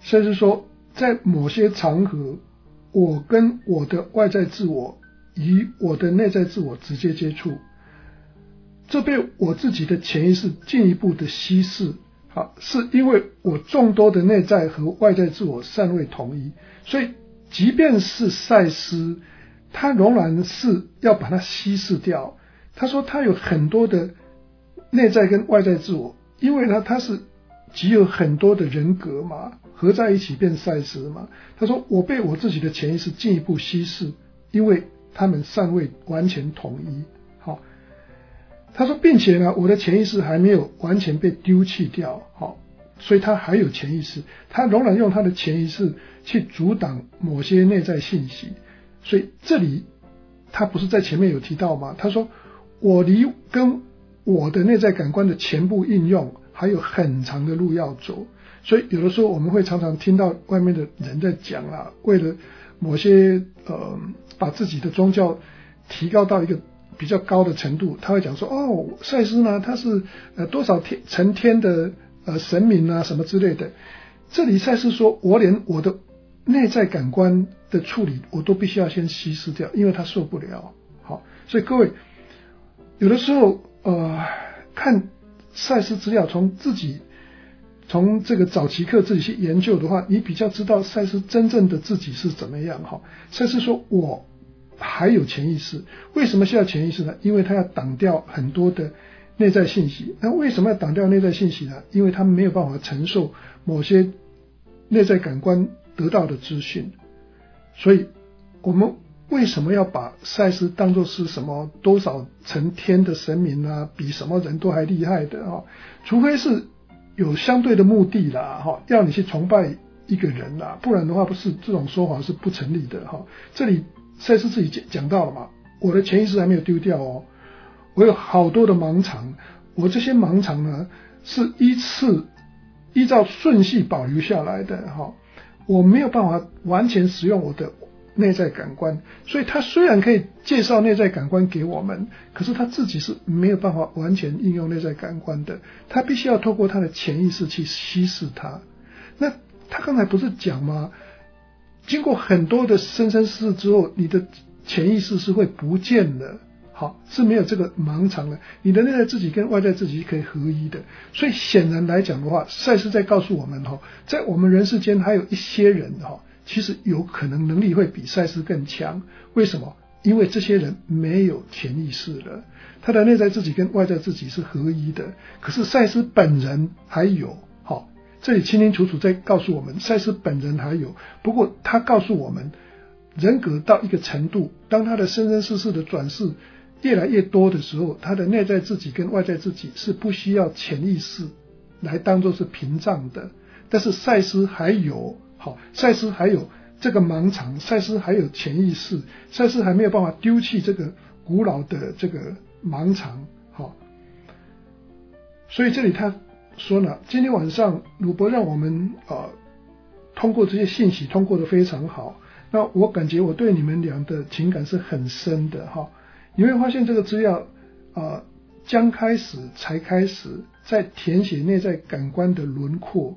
甚至说在某些场合，我跟我的外在自我与我的内在自我直接接触，这被我自己的潜意识进一步的稀释，好，是因为我众多的内在和外在自我尚未统一，所以即便是赛斯，他仍然是要把它稀释掉。他说他有很多的内在跟外在自我，因为呢他是集有很多的人格嘛，合在一起变赛斯嘛。他说我被我自己的潜意识进一步稀释，因为他们尚未完全统一。好，他说并且呢我的潜意识还没有完全被丢弃掉，好，所以他还有潜意识，他仍然用他的潜意识去阻挡某些内在信息。所以这里他不是在前面有提到吗？他说我离跟我的内在感官的全部应用还有很长的路要走。所以有的时候我们会常常听到外面的人在讲啦，为了某些呃把自己的宗教提高到一个比较高的程度，他会讲说哦，赛斯呢他是呃多少天成天的呃神明啊什么之类的。这里赛斯说我连我的内在感官的处理我都必须要先稀释掉，因为他受不了。好，所以各位有的时候呃看赛斯资料，从自己从这个早期课自己去研究的话，你比较知道赛斯真正的自己是怎么样。哈，赛斯说我还有潜意识，为什么需要潜意识呢？因为他要挡掉很多的内在信息。那为什么要挡掉内在信息呢？因为他没有办法承受某些内在感官得到的资讯。所以我们为什么要把赛斯当作是什么多少成天的神明啊，比什么人都还厉害的啊？除非是有相对的目的啦，哈，要你去崇拜一个人啦，不然的话不是这种说法是不成立的哈。这里赛斯自己讲到了嘛，我的潜意识还没有丢掉哦，我有好多的盲肠，我这些盲肠呢是依次依照顺序保留下来的哈，我没有办法完全使用我的内在感官，所以他虽然可以介绍内在感官给我们，可是他自己是没有办法完全应用内在感官的，他必须要透过他的潜意识去稀释它。那他刚才不是讲吗？经过很多的生生世世之后，你的潜意识是会不见的，好，是没有这个盲肠的，你的内在自己跟外在自己可以合一的。所以显然来讲的话，赛斯在告诉我们，在我们人世间还有一些人其实有可能能力会比赛斯更强。为什么？因为这些人没有潜意识了，他的内在自己跟外在自己是合一的。可是赛斯本人还有，好，这里清清楚楚在告诉我们，赛斯本人还有。不过他告诉我们，人格到一个程度，当他的生生世世的转世越来越多的时候，他的内在自己跟外在自己是不需要潜意识来当作是屏障的。但是赛斯还有，好，赛斯还有这个盲肠，赛斯还有潜意识，赛斯还没有办法丢弃这个古老的这个盲肠。好，所以这里他说呢，今天晚上鲁伯让我们呃通过这些信息通过得非常好，那我感觉我对你们俩的情感是很深的哈。你会发现这个资料呃将开始才开始在填写内在感官的轮廓，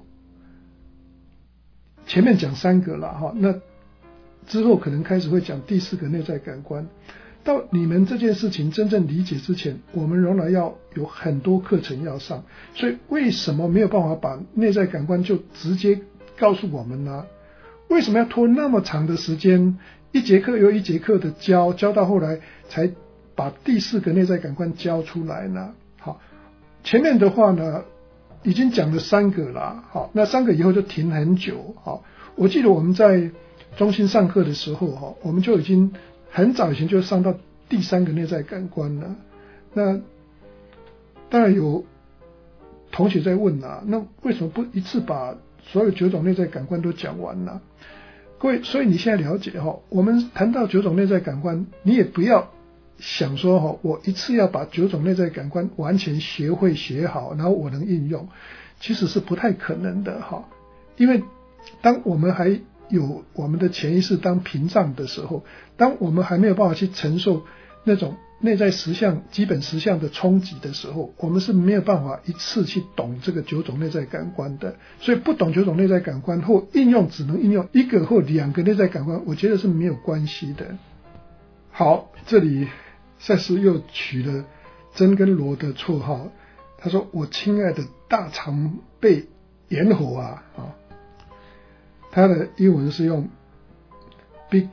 前面讲三个了哈，那之后可能开始会讲第四个内在感官。到你们这件事情真正理解之前，我们仍然要有很多课程要上。所以为什么没有办法把内在感官就直接告诉我们呢？为什么要拖那么长的时间，一节课又一节课的教，教到后来才把第四个内在感官教出来呢？好，前面的话呢已经讲了三个了，好，那三个以后就停很久。好，我记得我们在中心上课的时候，我们就已经很早以前就上到第三个内在感官了。那当然有同学在问啊，那为什么不一次把所有九种内在感官都讲完呢？各位，所以你现在了解我们谈到九种内在感官，你也不要想说我一次要把九种内在感官完全学会学好，然后我能应用，其实是不太可能的。因为当我们还有我们的潜意识当屏障的时候，当我们还没有办法去承受那种内在实相基本实相的冲击的时候，我们是没有办法一次去懂这个九种内在感官的。所以不懂九种内在感官或应用只能应用一个或两个内在感官，我觉得是没有关系的。好，这里赛斯又取了真跟罗的绰号，他说我亲爱的大长背猿猴啊，啊他的英文是用 Big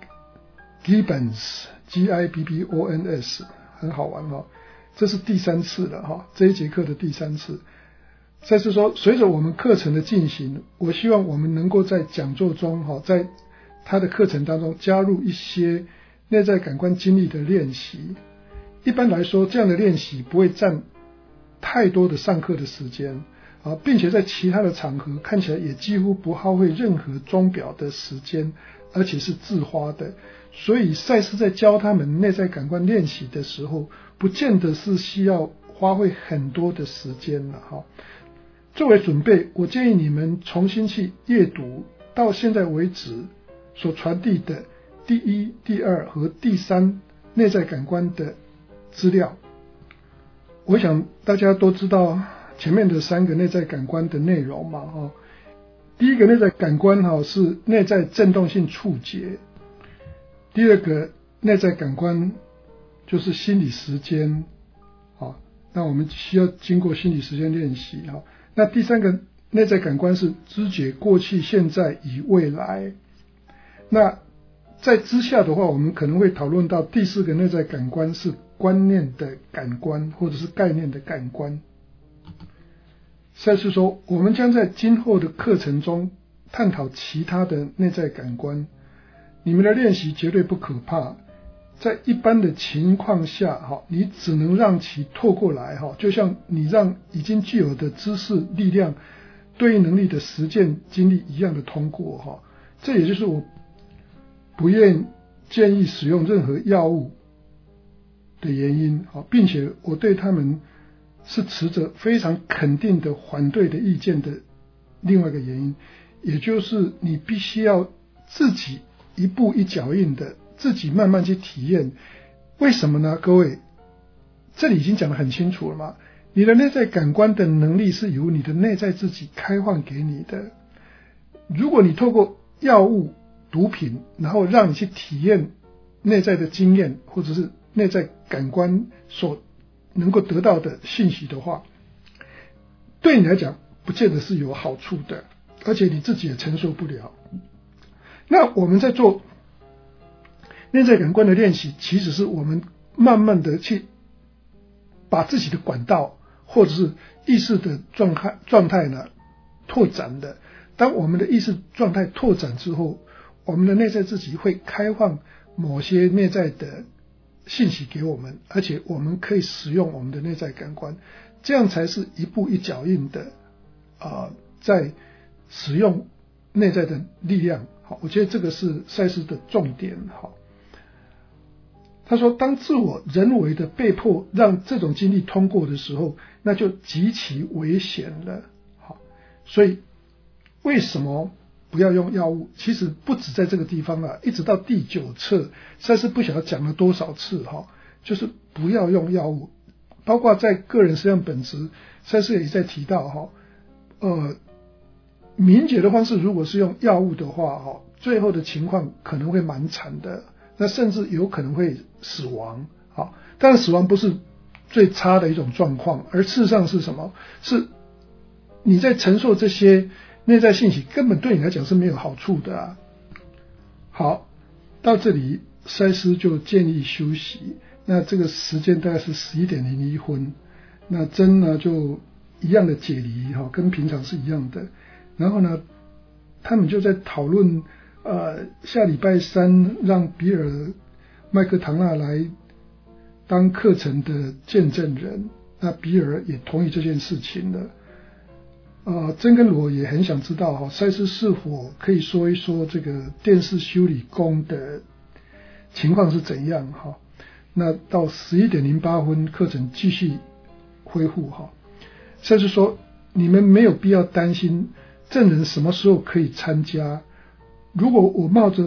Gibbons G I B B O N S， 很好玩哦。这是第三次了哈，这一节课的第三次。赛斯说，随着我们课程的进行，我希望我们能够在讲座中哈，在他的课程当中加入一些内在感官经历的练习。一般来说，这样的练习不会占太多的上课的时间啊，并且在其他的场合看起来也几乎不耗费任何钟表的时间，而且是自发的。所以赛斯在教他们内在感官练习的时候，不见得是需要花费很多的时间了哈。作为准备，我建议你们重新去阅读到现在为止所传递的第一、第二和第三内在感官的资料。我想大家都知道前面的三个内在感官的内容嘛，哈。第一个内在感官哈是内在振动性触觉，第二个内在感官就是心理时间，啊，那我们需要经过心理时间练习哈。那第三个内在感官是知觉过去、现在与未来。那在之下的话，我们可能会讨论到第四个内在感官是观念的感官或者是概念的感官。赛斯说，我们将在今后的课程中探讨其他的内在感官。你们的练习绝对不可怕，在一般的情况下，你只能让其透过来，就像你让已经具有的知识、力量、对应能力的实践经历一样的通过。这也就是我不愿建议使用任何药物的原因，并且我对他们是持着非常肯定的反对的意见的另外一个原因，也就是你必须要自己一步一脚印的自己慢慢去体验。为什么呢？各位，这里已经讲得很清楚了嘛，你的内在感官的能力是由你的内在自己开放给你的。如果你透过药物、毒品，然后让你去体验内在的经验或者是内在感官所能够得到的信息的话，对你来讲不见得是有好处的，而且你自己也承受不了。那我们在做内在感官的练习，其实是我们慢慢的去把自己的管道或者是意识的状态状态呢拓展的。当我们的意识状态拓展之后，我们的内在自己会开放某些内在的信息给我们，而且我们可以使用我们的内在感官，这样才是一步一脚印的啊、呃，在使用内在的力量。好，我觉得这个是赛斯的重点。好，他说，当自我人为的被迫让这种经历通过的时候，那就极其危险了。好，所以为什么不要用药物？其实不止在这个地方啊，一直到第九册，赛斯不晓得讲了多少次哈，就是不要用药物。包括在个人实相本质，赛斯也在提到哈，呃，明解的方式如果是用药物的话哈，最后的情况可能会蛮惨的，那甚至有可能会死亡。好，但是死亡不是最差的一种状况，而事实上是什么？是你在承受这些内在信息根本对你来讲是没有好处的啊。好，到这里赛斯就建议休息，那这个时间大概是十一点零一分，那真呢就一样的解离哈，跟平常是一样的。然后呢，他们就在讨论呃下礼拜三让比尔麦克唐纳来当课程的见证人，那比尔也同意这件事情了。呃，真跟罗也很想知道哈，赛斯是否可以说一说这个电视修理工的情况是怎样哈？那到十一点零八分课程继续恢复哈。赛斯说，你们没有必要担心证人什么时候可以参加。如果我冒着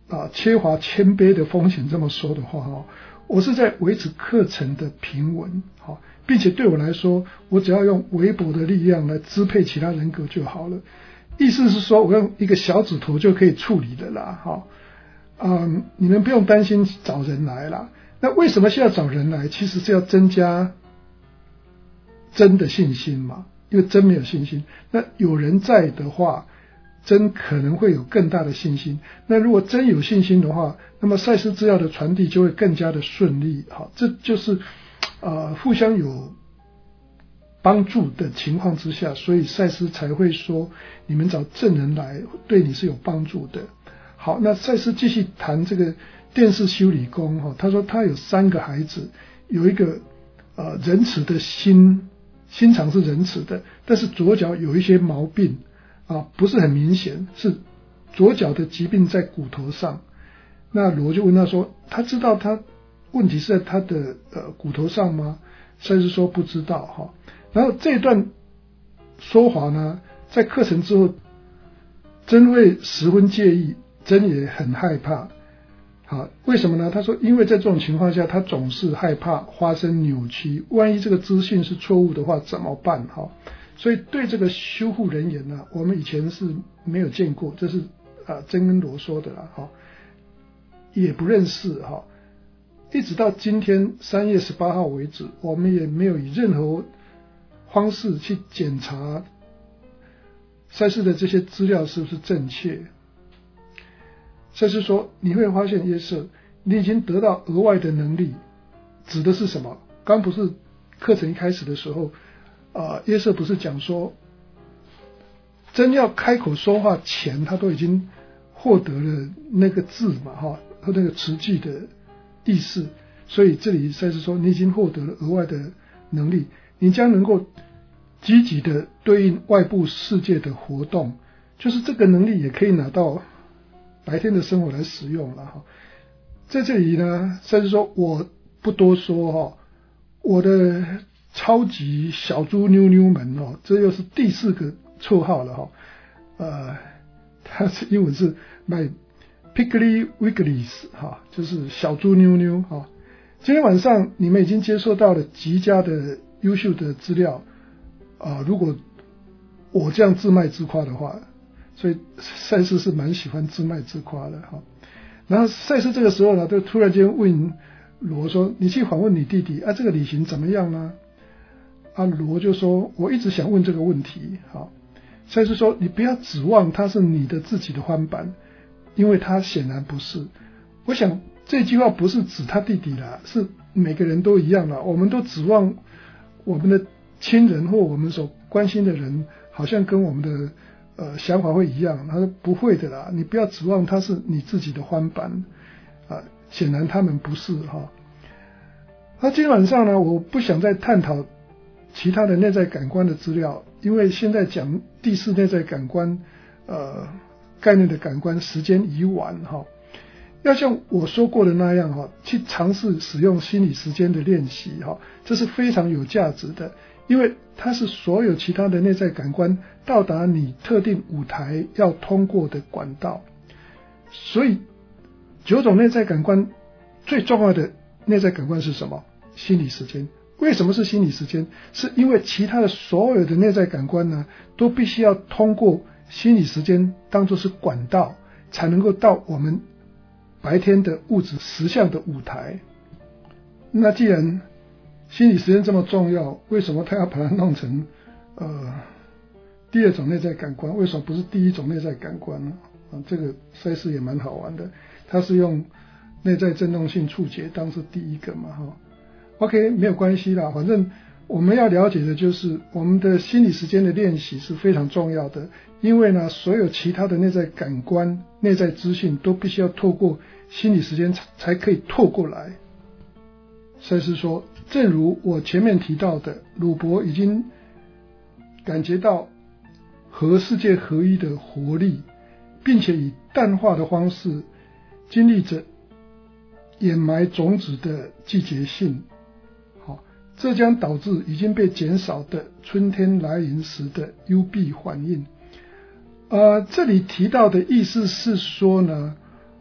啊缺乏谦卑的风险这么说的话哦，我是在维持课程的平稳，好，并且对我来说，我只要用微薄的力量来支配其他人格就好了。意思是说，我用一个小指头就可以处理的啦，哈，嗯，你们不用担心找人来啦。那为什么需要找人来？其实是要增加真的信心嘛，因为真没有信心。那有人在的话，真可能会有更大的信心。那如果真有信心的话，那么赛事资料的传递就会更加的顺利。好，这就是呃互相有帮助的情况之下，所以赛斯才会说你们找证人来对你是有帮助的。好，那赛斯继续谈这个电视修理工哈，他说他有三个孩子，有一个呃仁慈的心，心肠是仁慈的，但是左脚有一些毛病啊，不是很明显，是左脚的疾病在骨头上。那罗就问他说，他知道他问题是在他的呃骨头上吗？赛斯说不知道哈。然后这段说法呢，在课程之后，真会十分介意，真也很害怕。好，为什么呢？他说，因为在这种情况下，他总是害怕发生扭曲，万一这个资讯是错误的话怎么办？哈，所以对这个修护人员呢，我们以前是没有见过，这是啊真跟罗说的啦，哈，也不认识哈。一直到今天三月十八号为止，我们也没有以任何方式去检查赛斯的这些资料是不是正确。赛斯说，你会发现约瑟，你已经得到额外的能力，指的是什么？刚不是课程一开始的时候，呃，约瑟不是讲说，真要开口说话前，他都已经获得了那个字嘛，哈，和那个词句的意思。所以这里赛斯说，你已经获得了额外的能力，你将能够积极的对应外部世界的活动，就是这个能力也可以拿到白天的生活来使用了哈。在这里呢，赛斯说我不多说哈，我的超级小猪妞妞们哦，这又是第四个绰号了哈。呃，它是英文是 My Piggly Wigglies 哈，就是小猪妞妞哈。今天晚上你们已经接受到了极佳的优秀的资料啊、呃，如果我这样自卖自夸的话，所以赛斯是蛮喜欢自卖自夸的哈。然后赛斯这个时候呢，就突然间问罗说：“你去访问你弟弟啊，这个旅行怎么样呢？”啊，罗就说：“我一直想问这个问题。”好，赛斯说：“你不要指望他是你的自己的翻版，因为他显然不是。”我想这句话不是指他弟弟啦，是每个人都一样啦。我们都指望我们的亲人或我们所关心的人，好像跟我们的呃想法会一样。他说不会的啦，你不要指望他是你自己的翻版啊，显然他们不是哈。那今天晚上呢，我不想再探讨其他的内在感官的资料，因为现在讲第四内在感官呃概念的感官时间已晚哈。要像我说过的那样哈，去尝试使用心理时间的练习哈，这是非常有价值的，因为它是所有其他的内在感官到达你特定舞台要通过的管道。所以九种内在感官最重要的内在感官是什么？心理时间。为什么是心理时间？是因为其他的所有的内在感官呢，都必须要通过心理时间当作是管道，才能够到我们白天的物质实相的舞台。那既然心理时间这么重要，为什么他要把它弄成呃第二种内在感官？为什么不是第一种内在感官呢？啊，这个赛事也蛮好玩的，他是用内在振动性触觉当是第一个嘛哈。OK， 没有关系啦，反正我们要了解的就是我们的心理时间的练习是非常重要的，因为呢，所有其他的内在感官、内在资讯都必须要透过心理时间才可以透过来。赛斯说，正如我前面提到的，鲁伯已经感觉到和世界合一的活力，并且以淡化的方式经历着掩埋种子的季节性。好，这将导致已经被减少的春天来临时的幽闭反应。呃，这里提到的意思是说呢，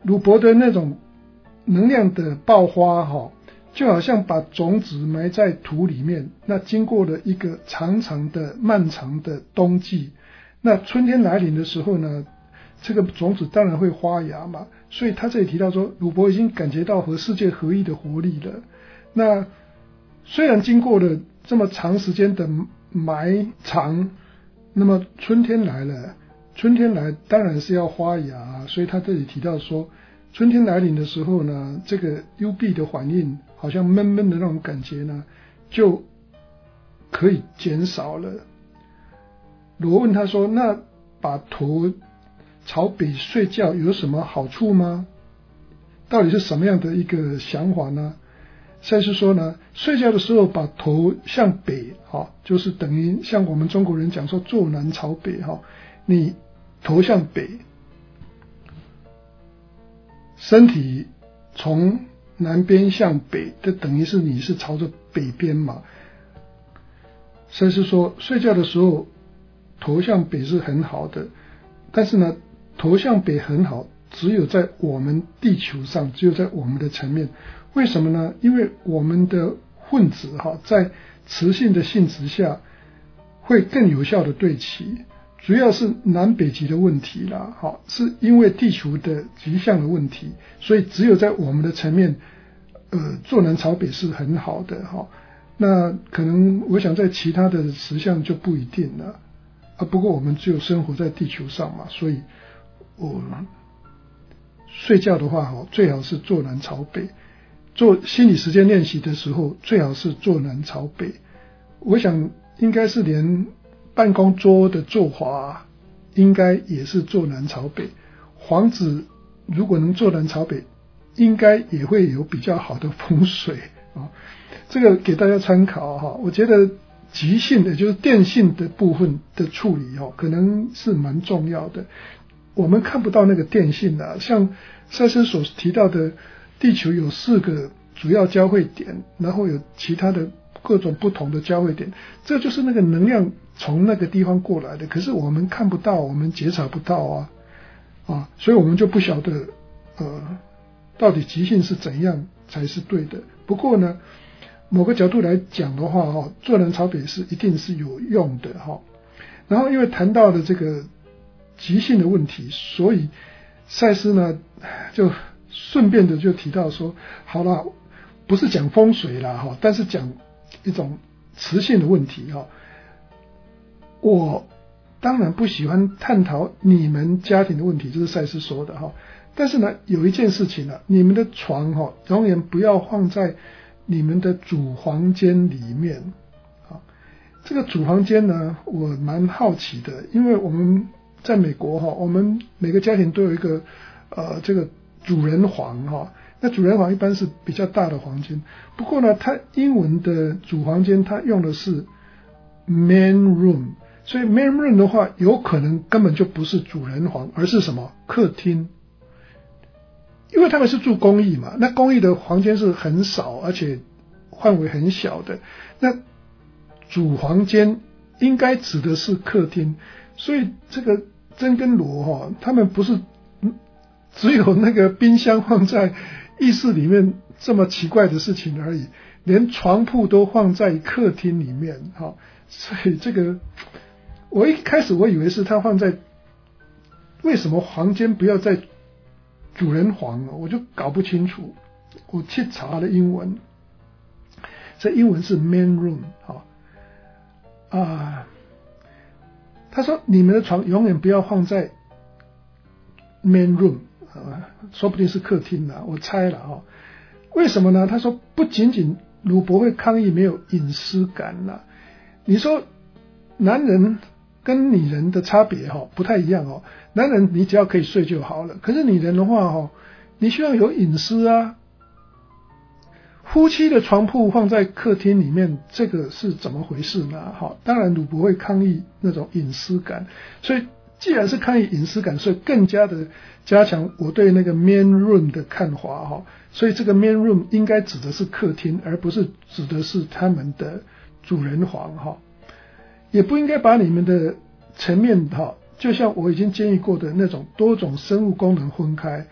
鲁伯的那种能量的爆发哈，就好像把种子埋在土里面，那经过了一个长长的漫长的冬季，那春天来临的时候呢，这个种子当然会发芽嘛。所以他这里提到说，鲁伯已经感觉到和世界合一的活力了。那虽然经过了这么长时间的埋藏，那么春天来了，春天来当然是要发芽，所以他这里提到说，春天来临的时候呢，这个幽闭的反应好像闷闷的那种感觉呢，就可以减少了。罗问他说，那把头朝北睡觉有什么好处吗？到底是什么样的一个想法呢？赛斯说呢，睡觉的时候把头向北，就是等于像我们中国人讲说坐南朝北，你头向北，身体从南边向北，这等于是你是朝着北边嘛。赛斯说睡觉的时候头向北是很好的，但是呢头向北很好，只有在我们地球上，只有在我们的层面。为什么呢？因为我们的混子在磁性的性质下会更有效的对齐，主要是南北极的问题啦，是因为地球的极向的问题，所以只有在我们的层面呃，坐南朝北是很好的。那可能我想在其他的实相就不一定了啊。不过我们只有生活在地球上嘛，所以我睡觉的话最好是坐南朝北，做心理时间练习的时候最好是坐南朝北。我想应该是连办公桌的做法应该也是坐南朝北，房子如果能坐南朝北应该也会有比较好的风水啊。这个给大家参考哈。我觉得极性的就是电性的部分的处理可能是蛮重要的。我们看不到那个电性的，像赛斯所提到的地球有四个主要交汇点，然后有其他的各种不同的交汇点，这就是那个能量从那个地方过来的，可是我们看不到，我们觉察不到啊啊，所以我们就不晓得呃到底极性是怎样才是对的。不过呢某个角度来讲的话哈，坐南朝北是一定是有用的哈。然后因为谈到了这个极性的问题，所以赛斯呢就顺便的就提到说，好了，不是讲风水啦哈，但是讲一种磁性的问题哈。我当然不喜欢探讨你们家庭的问题，这是赛斯说的哈。但是呢有一件事情呢，你们的床哈永远不要放在你们的主房间里面啊。这个主房间呢我蛮好奇的，因为我们在美国哈，我们每个家庭都有一个呃这个主人房哈。那主人房一般是比较大的房间，不过呢它英文的主房间它用的是 main room， 所以 main room 的话有可能根本就不是主人房，而是什么客厅。因为他们是住公寓嘛，那公寓的房间是很少而且范围很小的，那主房间应该指的是客厅。所以这个真跟罗哈，他们不是只有那个冰箱放在浴室里面这么奇怪的事情而已，连床铺都放在客厅里面哈。所以这个我一开始我以为是他放在为什么房间不要在主人房，我就搞不清楚。我去查了英文，这英文是 main room 哈啊。他说你们的床永远不要放在 main room， 呃、说不定是客厅啦，我猜了哈。为什么呢？他说不仅仅鲁伯会抗议没有隐私感啦，你说男人跟女人的差别哈不太一样哦。男人你只要可以睡就好了，可是女人的话哈，你需要有隐私啊。夫妻的床铺放在客厅里面，这个是怎么回事呢？好，当然鲁伯会抗议那种隐私感，所以既然是抗议隐私感，所以更加的加强我对那个 main room 的看法哈。所以这个 main room 应该指的是客厅，而不是指的是他们的主人房哈。也不应该把你们的层面哈，就像我已经建议过的那种多种生物功能分开。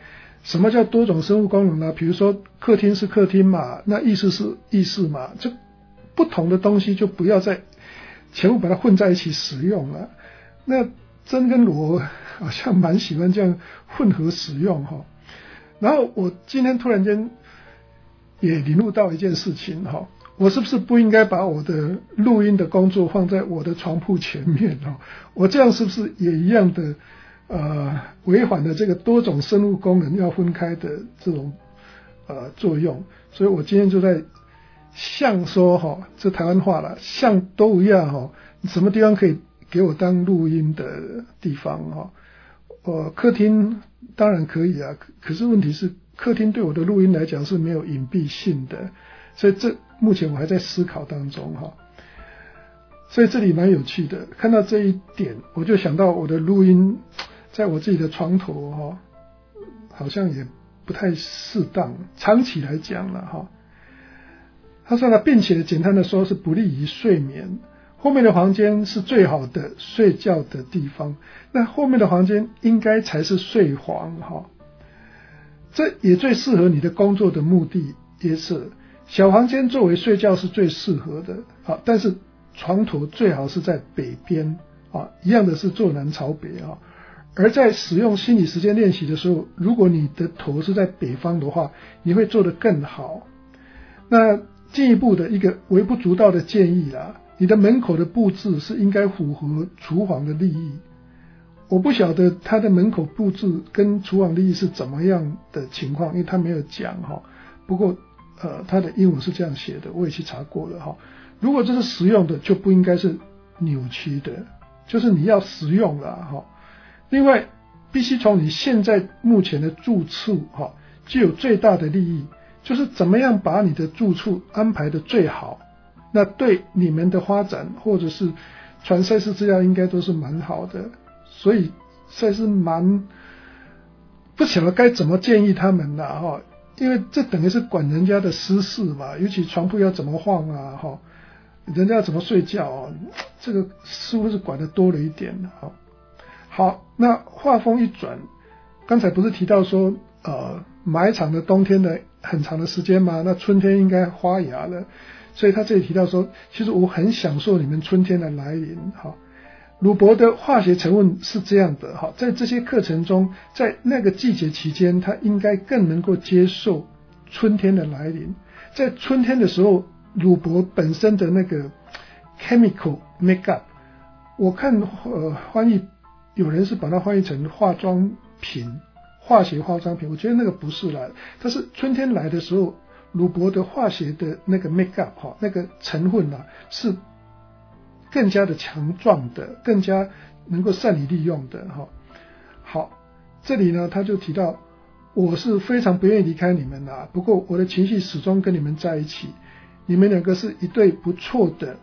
什么叫多种声物功能呢？比如说客厅是客厅嘛，那意识是意识嘛，就不同的东西就不要再全部把它混在一起使用了。那真跟罗好像蛮喜欢这样混合使用哈。然后我今天突然间也领悟到一件事情哈，我是不是不应该把我的录音的工作放在我的床铺前面哈？我这样是不是也一样的呃违反了这个多种生物功能要分开的这种呃作用？所以我今天就在像说哈，这台湾话啦，像都一样哈，什么地方可以给我当录音的地方哈？呃，客厅当然可以啊，可是问题是客厅对我的录音来讲是没有隐蔽性的，所以这目前我还在思考当中哈。所以这里蛮有趣的，看到这一点，我就想到我的录音在我自己的床头哈，好像也不太适当，长期来讲了哈。他说呢，并且简单的说是不利于睡眠。后面的房间是最好的睡觉的地方，那后面的房间应该才是睡房哈。这也最适合你的工作的目的，也是小房间作为睡觉是最适合的啊。但是床头最好是在北边啊，一样的是坐南朝北啊。而在使用心理时间练习的时候，如果你的头是在北方的话，你会做得更好。那进一步的一个微不足道的建议啦，你的门口的布置是应该符合厨房的利益。我不晓得他的门口布置跟厨房利益是怎么样的情况，因为他没有讲哈。不过呃，他的英文是这样写的，我也去查过了哈。如果这是实用的，就不应该是扭曲的，就是你要实用啦哈。另外，必须从你现在目前的住处哈，具有最大的利益。就是怎么样把你的住处安排的最好，那对你们的发展或者是传赛事资料应该都是蛮好的。所以赛事蛮不晓得该怎么建议他们啦哈，因为这等于是管人家的私事嘛，尤其床铺要怎么放啊哈，人家要怎么睡觉啊，这个似乎是管得多了一点哈。好，那话锋一转，刚才不是提到说呃马场的冬天的很长的时间嘛，那春天应该发芽了，所以他这里提到说，其实我很享受你们春天的来临哈。鲁伯的化学成分是这样的哈，在这些课程中，在那个季节期间，他应该更能够接受春天的来临。在春天的时候，鲁伯本身的那个 chemical makeup， 我看呃翻译有人是把它翻译成化妆品。化学化妆品，我觉得那个不是啦，但是春天来的时候，鲁伯的化学的那个 make up 哈，那个成分啊是更加的强壮的，更加能够善于利用的哈。好，这里呢他就提到，我是非常不愿意离开你们啦，不过我的情绪始终跟你们在一起，你们两个是一对不错的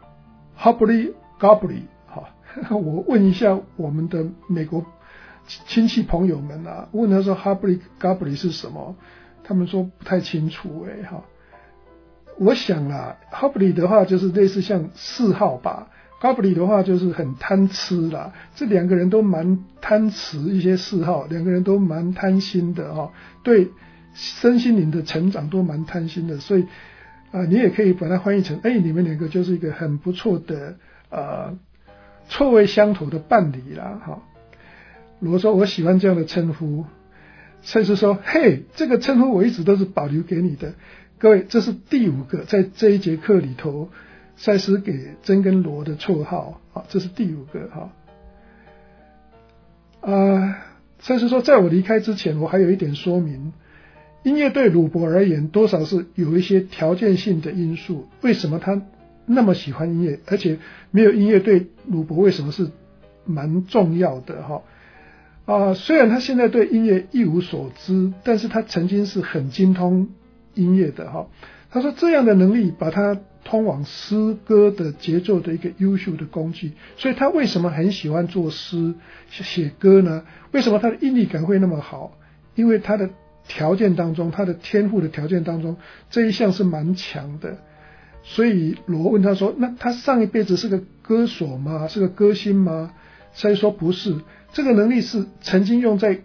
Hubbly Gobbly 哈。我问一下我们的美国亲戚朋友们啊，问他说 Hubbly Gobbly 是什么，他们说不太清楚诶哈。我想啦 Hubbly 的话就是类似像嗜好吧， Gobbly 的话就是很贪吃啦，这两个人都蛮贪吃一些嗜好，两个人都蛮贪心的哈，对身心灵的成长都蛮贪心的，所以啊、呃，你也可以把它翻译成哎，你们两个就是一个很不错的呃臭味相投的伴侣啦哈。如果说我喜欢这样的称呼，甚至说嘿，这个称呼我一直都是保留给你的。各位，这是第五个在这一节课里头赛斯给真跟罗的绰号啊，这是第五个哈。啊，赛斯说在我离开之前，我还有一点说明，音乐对鲁伯而言多少是有一些条件性的因素，为什么他那么喜欢音乐，而且没有音乐对鲁伯为什么是蛮重要的哈。啊，虽然他现在对音乐一无所知，但是他曾经是很精通音乐的哈。他说这样的能力把他通往诗歌的节奏的一个优秀的工具，所以他为什么很喜欢作诗写歌呢？为什么他的韵律感会那么好？因为他的条件当中，他的天赋的条件当中，这一项是蛮强的。所以罗问他说，那他上一辈子是个歌手吗？是个歌星吗？所以说不是，这个能力是曾经用在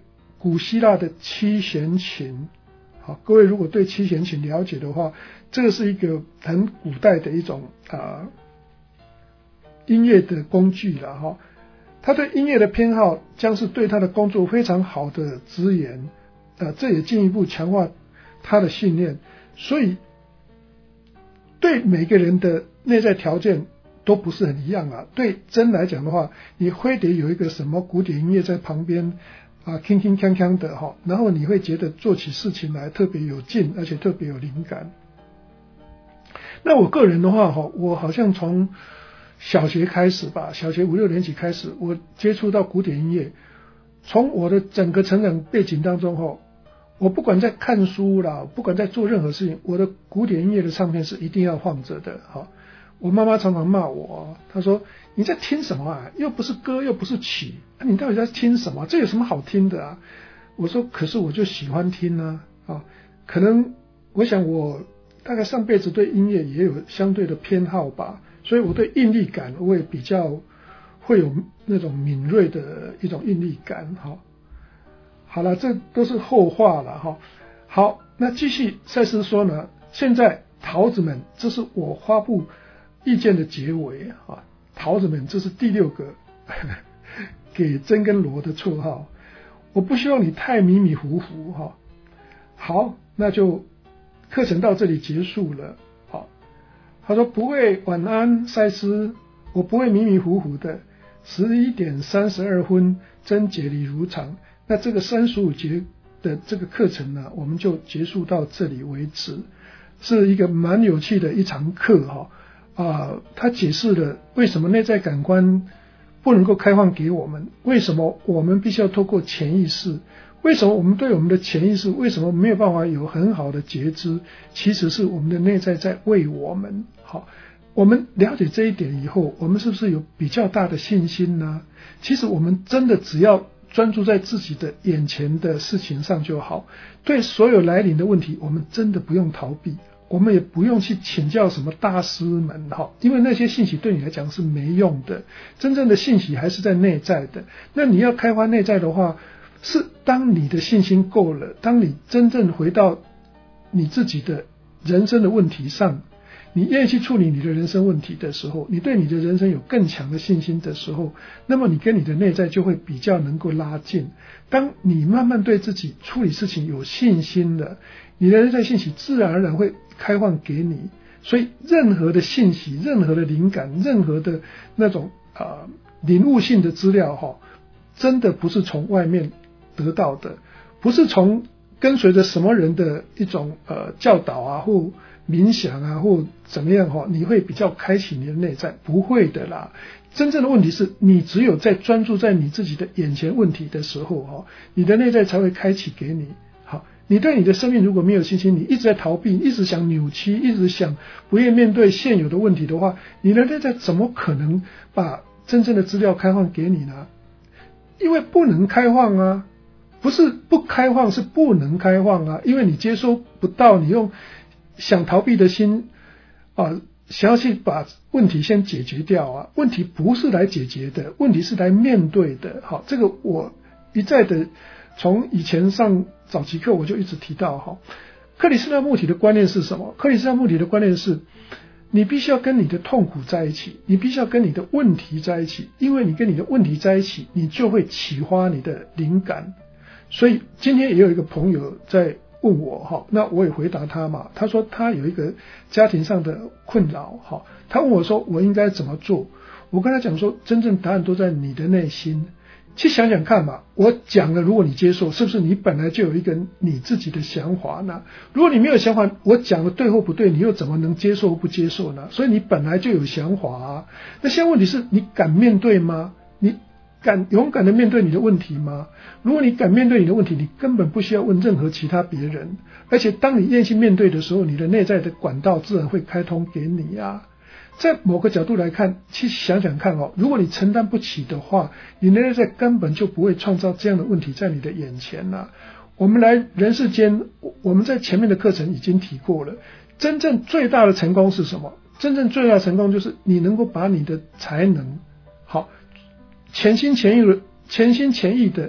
古希腊的七弦琴。好，各位如果对七弦琴了解的话，这个是一个很古代的一种啊、呃、音乐的工具了哈。他对音乐的偏好将是对他的工作非常好的资源，呃，这也进一步强化他的信念。所以，对每个人的内在条件都不是很一样啊。对真来讲的话，你非得有一个什么古典音乐在旁边啊，铿铿锵锵的哈，然后你会觉得做起事情来特别有劲，而且特别有灵感。那我个人的话哈，我好像从小学开始吧，小学五六年级开始，我接触到古典音乐。从我的整个成长背景当中哈，我不管在看书啦，不管在做任何事情，我的古典音乐的唱片是一定要放着的哈。我妈妈常常骂我，她说你在听什么啊？又不是歌，又不是曲，你到底在听什么？这有什么好听的啊？我说可是我就喜欢听啊，啊，可能我想我大概上辈子对音乐也有相对的偏好吧。所以我对韵律感我也比较会有那种敏锐的一种韵律感哈。好了，这都是后话了哈。好，那继续赛斯说呢，现在桃子们，这是我发布意见的结尾啊。桃子们，这是第六个呵呵给真跟罗的绰号。我不希望你太迷迷糊糊哈。好，那就课程到这里结束了。他说不会，晚安赛斯，我不会迷迷糊糊的。十一点三十二分，真解理如常。那这个三十五节的这个课程呢，我们就结束到这里为止，是一个蛮有趣的一堂课哈。啊，他解释了为什么内在感官不能够开放给我们，为什么我们必须要透过潜意识。为什么我们对我们的潜意识为什么没有办法有很好的觉知？其实是我们的内在在为我们好。我们了解这一点以后，我们是不是有比较大的信心呢？其实我们真的只要专注在自己的眼前的事情上就好。对所有来临的问题，我们真的不用逃避，我们也不用去请教什么大师们哈，因为那些信息对你来讲是没用的。真正的信息还是在内在的。那你要开发内在的话，是当你的信心够了，当你真正回到你自己的人生的问题上，你愿意去处理你的人生问题的时候，你对你的人生有更强的信心的时候，那么你跟你的内在就会比较能够拉近。当你慢慢对自己处理事情有信心了，你的内在信息自然而然会开放给你。所以任何的信息，任何的灵感，任何的那种呃领悟性的资料哈，真的不是从外面得到的，不是从跟随着什么人的一种呃教导啊或冥想啊或怎么样哈，你会比较开启你的内在，不会的啦。真正的问题是你只有在专注在你自己的眼前问题的时候哈，你的内在才会开启给你。好，你对你的生命如果没有信心，你一直在逃避，一直想扭曲，一直想不愿面对现有的问题的话，你的内在怎么可能把真正的资料开放给你呢？因为不能开放啊，不是不开放，是不能开放啊，因为你接收不到，你用想逃避的心啊，想要去把问题先解决掉啊，问题不是来解决的，问题是来面对的。好，这个我一再的从以前上早期课我就一直提到哈。克里斯纳穆提的观念是什么？克里斯纳穆提的观念是，你必须要跟你的痛苦在一起，你必须要跟你的问题在一起，因为你跟你的问题在一起，你就会启发你的灵感。所以今天也有一个朋友在问我哈，那我也回答他嘛。他说他有一个家庭上的困扰哈，他问我说我应该怎么做？我跟他讲说，真正答案都在你的内心。去想想看嘛，我讲了，如果你接受，是不是你本来就有一个你自己的想法呢？如果你没有想法，我讲的对或不对，你又怎么能接受或不接受呢？所以你本来就有想法啊。那现在问题是你敢面对吗？你敢勇敢的面对你的问题吗？如果你敢面对你的问题，你根本不需要问任何其他别人。而且当你愿意去面对的时候，你的内在的管道自然会开通给你啊。在某个角度来看，去想想看哦，如果你承担不起的话，你的内在根本就不会创造这样的问题在你的眼前啊。我们来人世间，我们在前面的课程已经提过了，真正最大的成功是什么？真正最大的成功就是你能够把你的才能好全心全意的全心全意的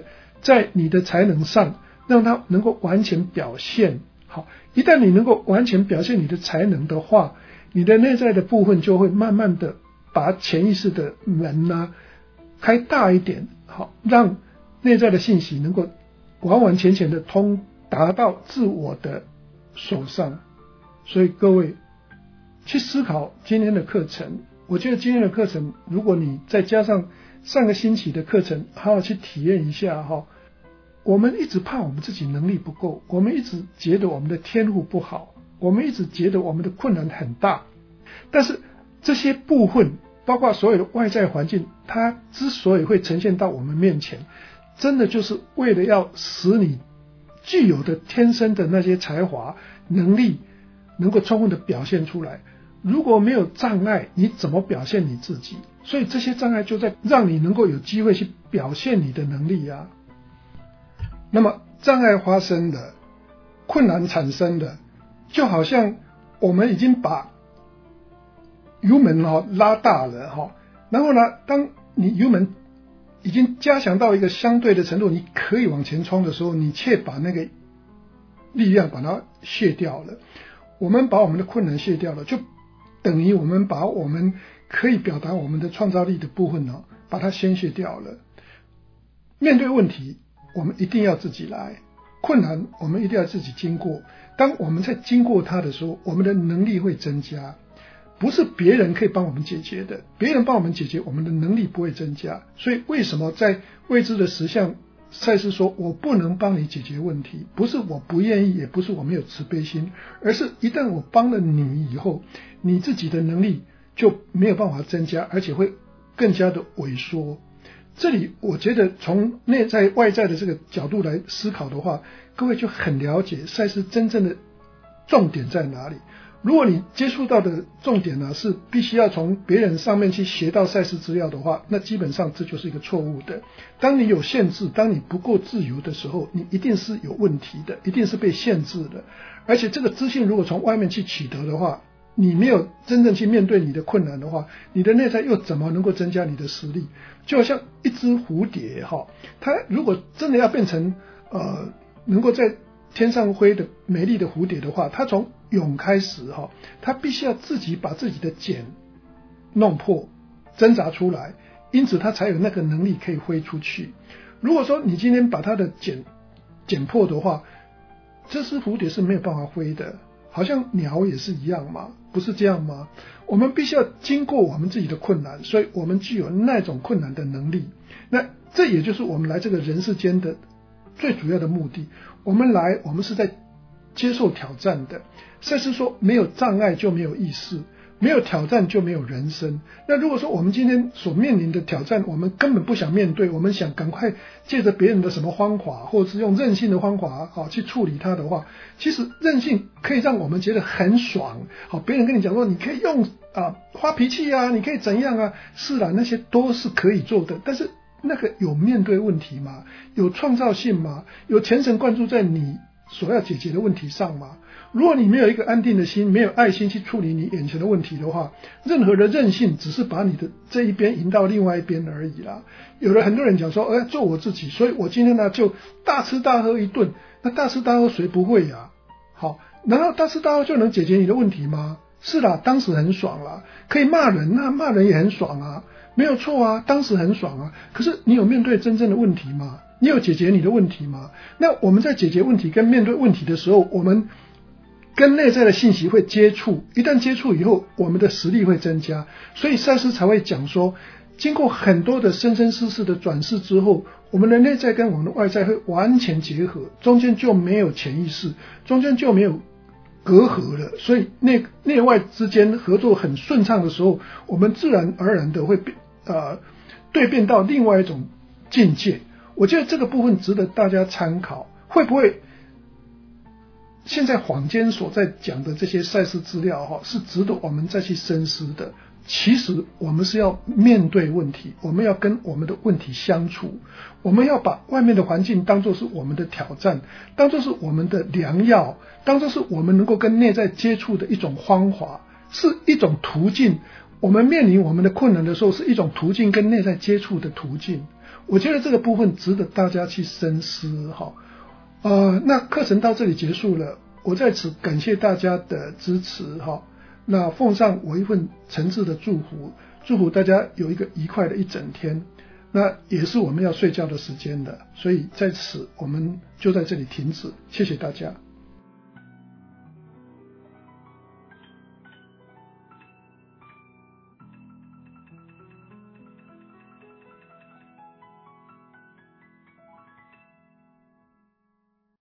在你的才能上让它能够完全表现。好，一旦你能够完全表现你的才能的话，你的内在的部分就会慢慢的把潜意识的门啊开大一点，好，让内在的信息能够完完全全的通达到自我的手上。所以各位去思考今天的课程，我觉得今天的课程如果你再加上上个星期的课程好好去体验一下哈，我们一直怕我们自己能力不够，我们一直觉得我们的天赋不好，我们一直觉得我们的困难很大，但是这些部分包括所有的外在环境，它之所以会呈现到我们面前，真的就是为了要使你具有的天生的那些才华能力能够充分的表现出来。如果没有障碍，你怎么表现你自己？所以这些障碍就在让你能够有机会去表现你的能力啊。那么障碍发生的，困难产生的，就好像我们已经把油门哈拉大了哈，然后呢，当你油门已经加强到一个相对的程度，你可以往前冲的时候，你却把那个力量把它卸掉了。我们把我们的困难卸掉了，就等于我们把我们可以表达我们的创造力的部分呢，把它先卸掉了。面对问题，我们一定要自己来，困难我们一定要自己经过。当我们在经过它的时候，我们的能力会增加，不是别人可以帮我们解决的，别人帮我们解决，我们的能力不会增加。所以为什么在未知的实相赛斯说我不能帮你解决问题，不是我不愿意，也不是我没有慈悲心，而是一旦我帮了你以后，你自己的能力就没有办法增加，而且会更加的萎缩。这里我觉得从内在外在的这个角度来思考的话，各位就很了解赛斯真正的重点在哪里。如果你接触到的重点呢是必须要从别人上面去学到赛事资料的话，那基本上这就是一个错误的。当你有限制，当你不够自由的时候，你一定是有问题的，一定是被限制的。而且这个资讯如果从外面去取得的话，你没有真正去面对你的困难的话，你的内在又怎么能够增加你的实力？就好像一只蝴蝶哈，它如果真的要变成呃能够在天上飞的美丽的蝴蝶的话，它从蛹开始哈，它必须要自己把自己的茧弄破，挣扎出来，因此它才有那个能力可以飞出去。如果说你今天把它的茧剪破的话，这只蝴蝶是没有办法飞的。好像鸟也是一样嘛，不是这样吗？我们必须要经过我们自己的困难，所以我们具有那种困难的能力。那这也就是我们来这个人世间的最主要的目的。我们来，我们是在接受挑战的。赛斯说，没有障碍就没有意识，没有挑战就没有人生。那如果说我们今天所面临的挑战，我们根本不想面对，我们想赶快借着别人的什么方法，或者是用任性的方法好去处理它的话，其实任性可以让我们觉得很爽。好，别人跟你讲说你可以用啊发脾气啊，你可以怎样啊，是啦，那些都是可以做的，但是那个有面对问题吗？有创造性吗？有全神贯注在你所要解决的问题上吗？如果你没有一个安定的心，没有爱心去处理你眼前的问题的话，任何的任性只是把你的这一边引到另外一边而已啦。有的很多人讲说，哎，做我自己，所以我今天呢就大吃大喝一顿。那大吃大喝谁不会呀？好，难道大吃大喝就能解决你的问题吗？是啦，当时很爽啦，可以骂人，那骂人也很爽啊，没有错啊，当时很爽啊。可是你有面对真正的问题吗？你有解决你的问题吗？那我们在解决问题跟面对问题的时候，我们跟内在的信息会接触，一旦接触以后，我们的实力会增加。所以赛斯才会讲说，经过很多的生生世世的转世之后，我们的内在跟我们的外在会完全结合，中间就没有潜意识，中间就没有隔阂了。所以内内外之间合作很顺畅的时候，我们自然而然的会变呃蜕变到另外一种境界。我觉得这个部分值得大家参考。会不会现在坊间所在讲的这些赛事资料哈，是值得我们再去深思的？其实我们是要面对问题，我们要跟我们的问题相处，我们要把外面的环境当作是我们的挑战，当作是我们的良药，当作是我们能够跟内在接触的一种方法，是一种途径。我们面临我们的困难的时候，是一种途径，跟内在接触的途径。 我觉得这个部分值得大家去深思哈。呃，那课程到这里结束了，我在此感谢大家的支持哈。那奉上我一份诚挚的祝福，祝福大家有一个愉快的一整天。那也是我们要睡觉的时间了，所以在此我们就在这里停止，谢谢大家。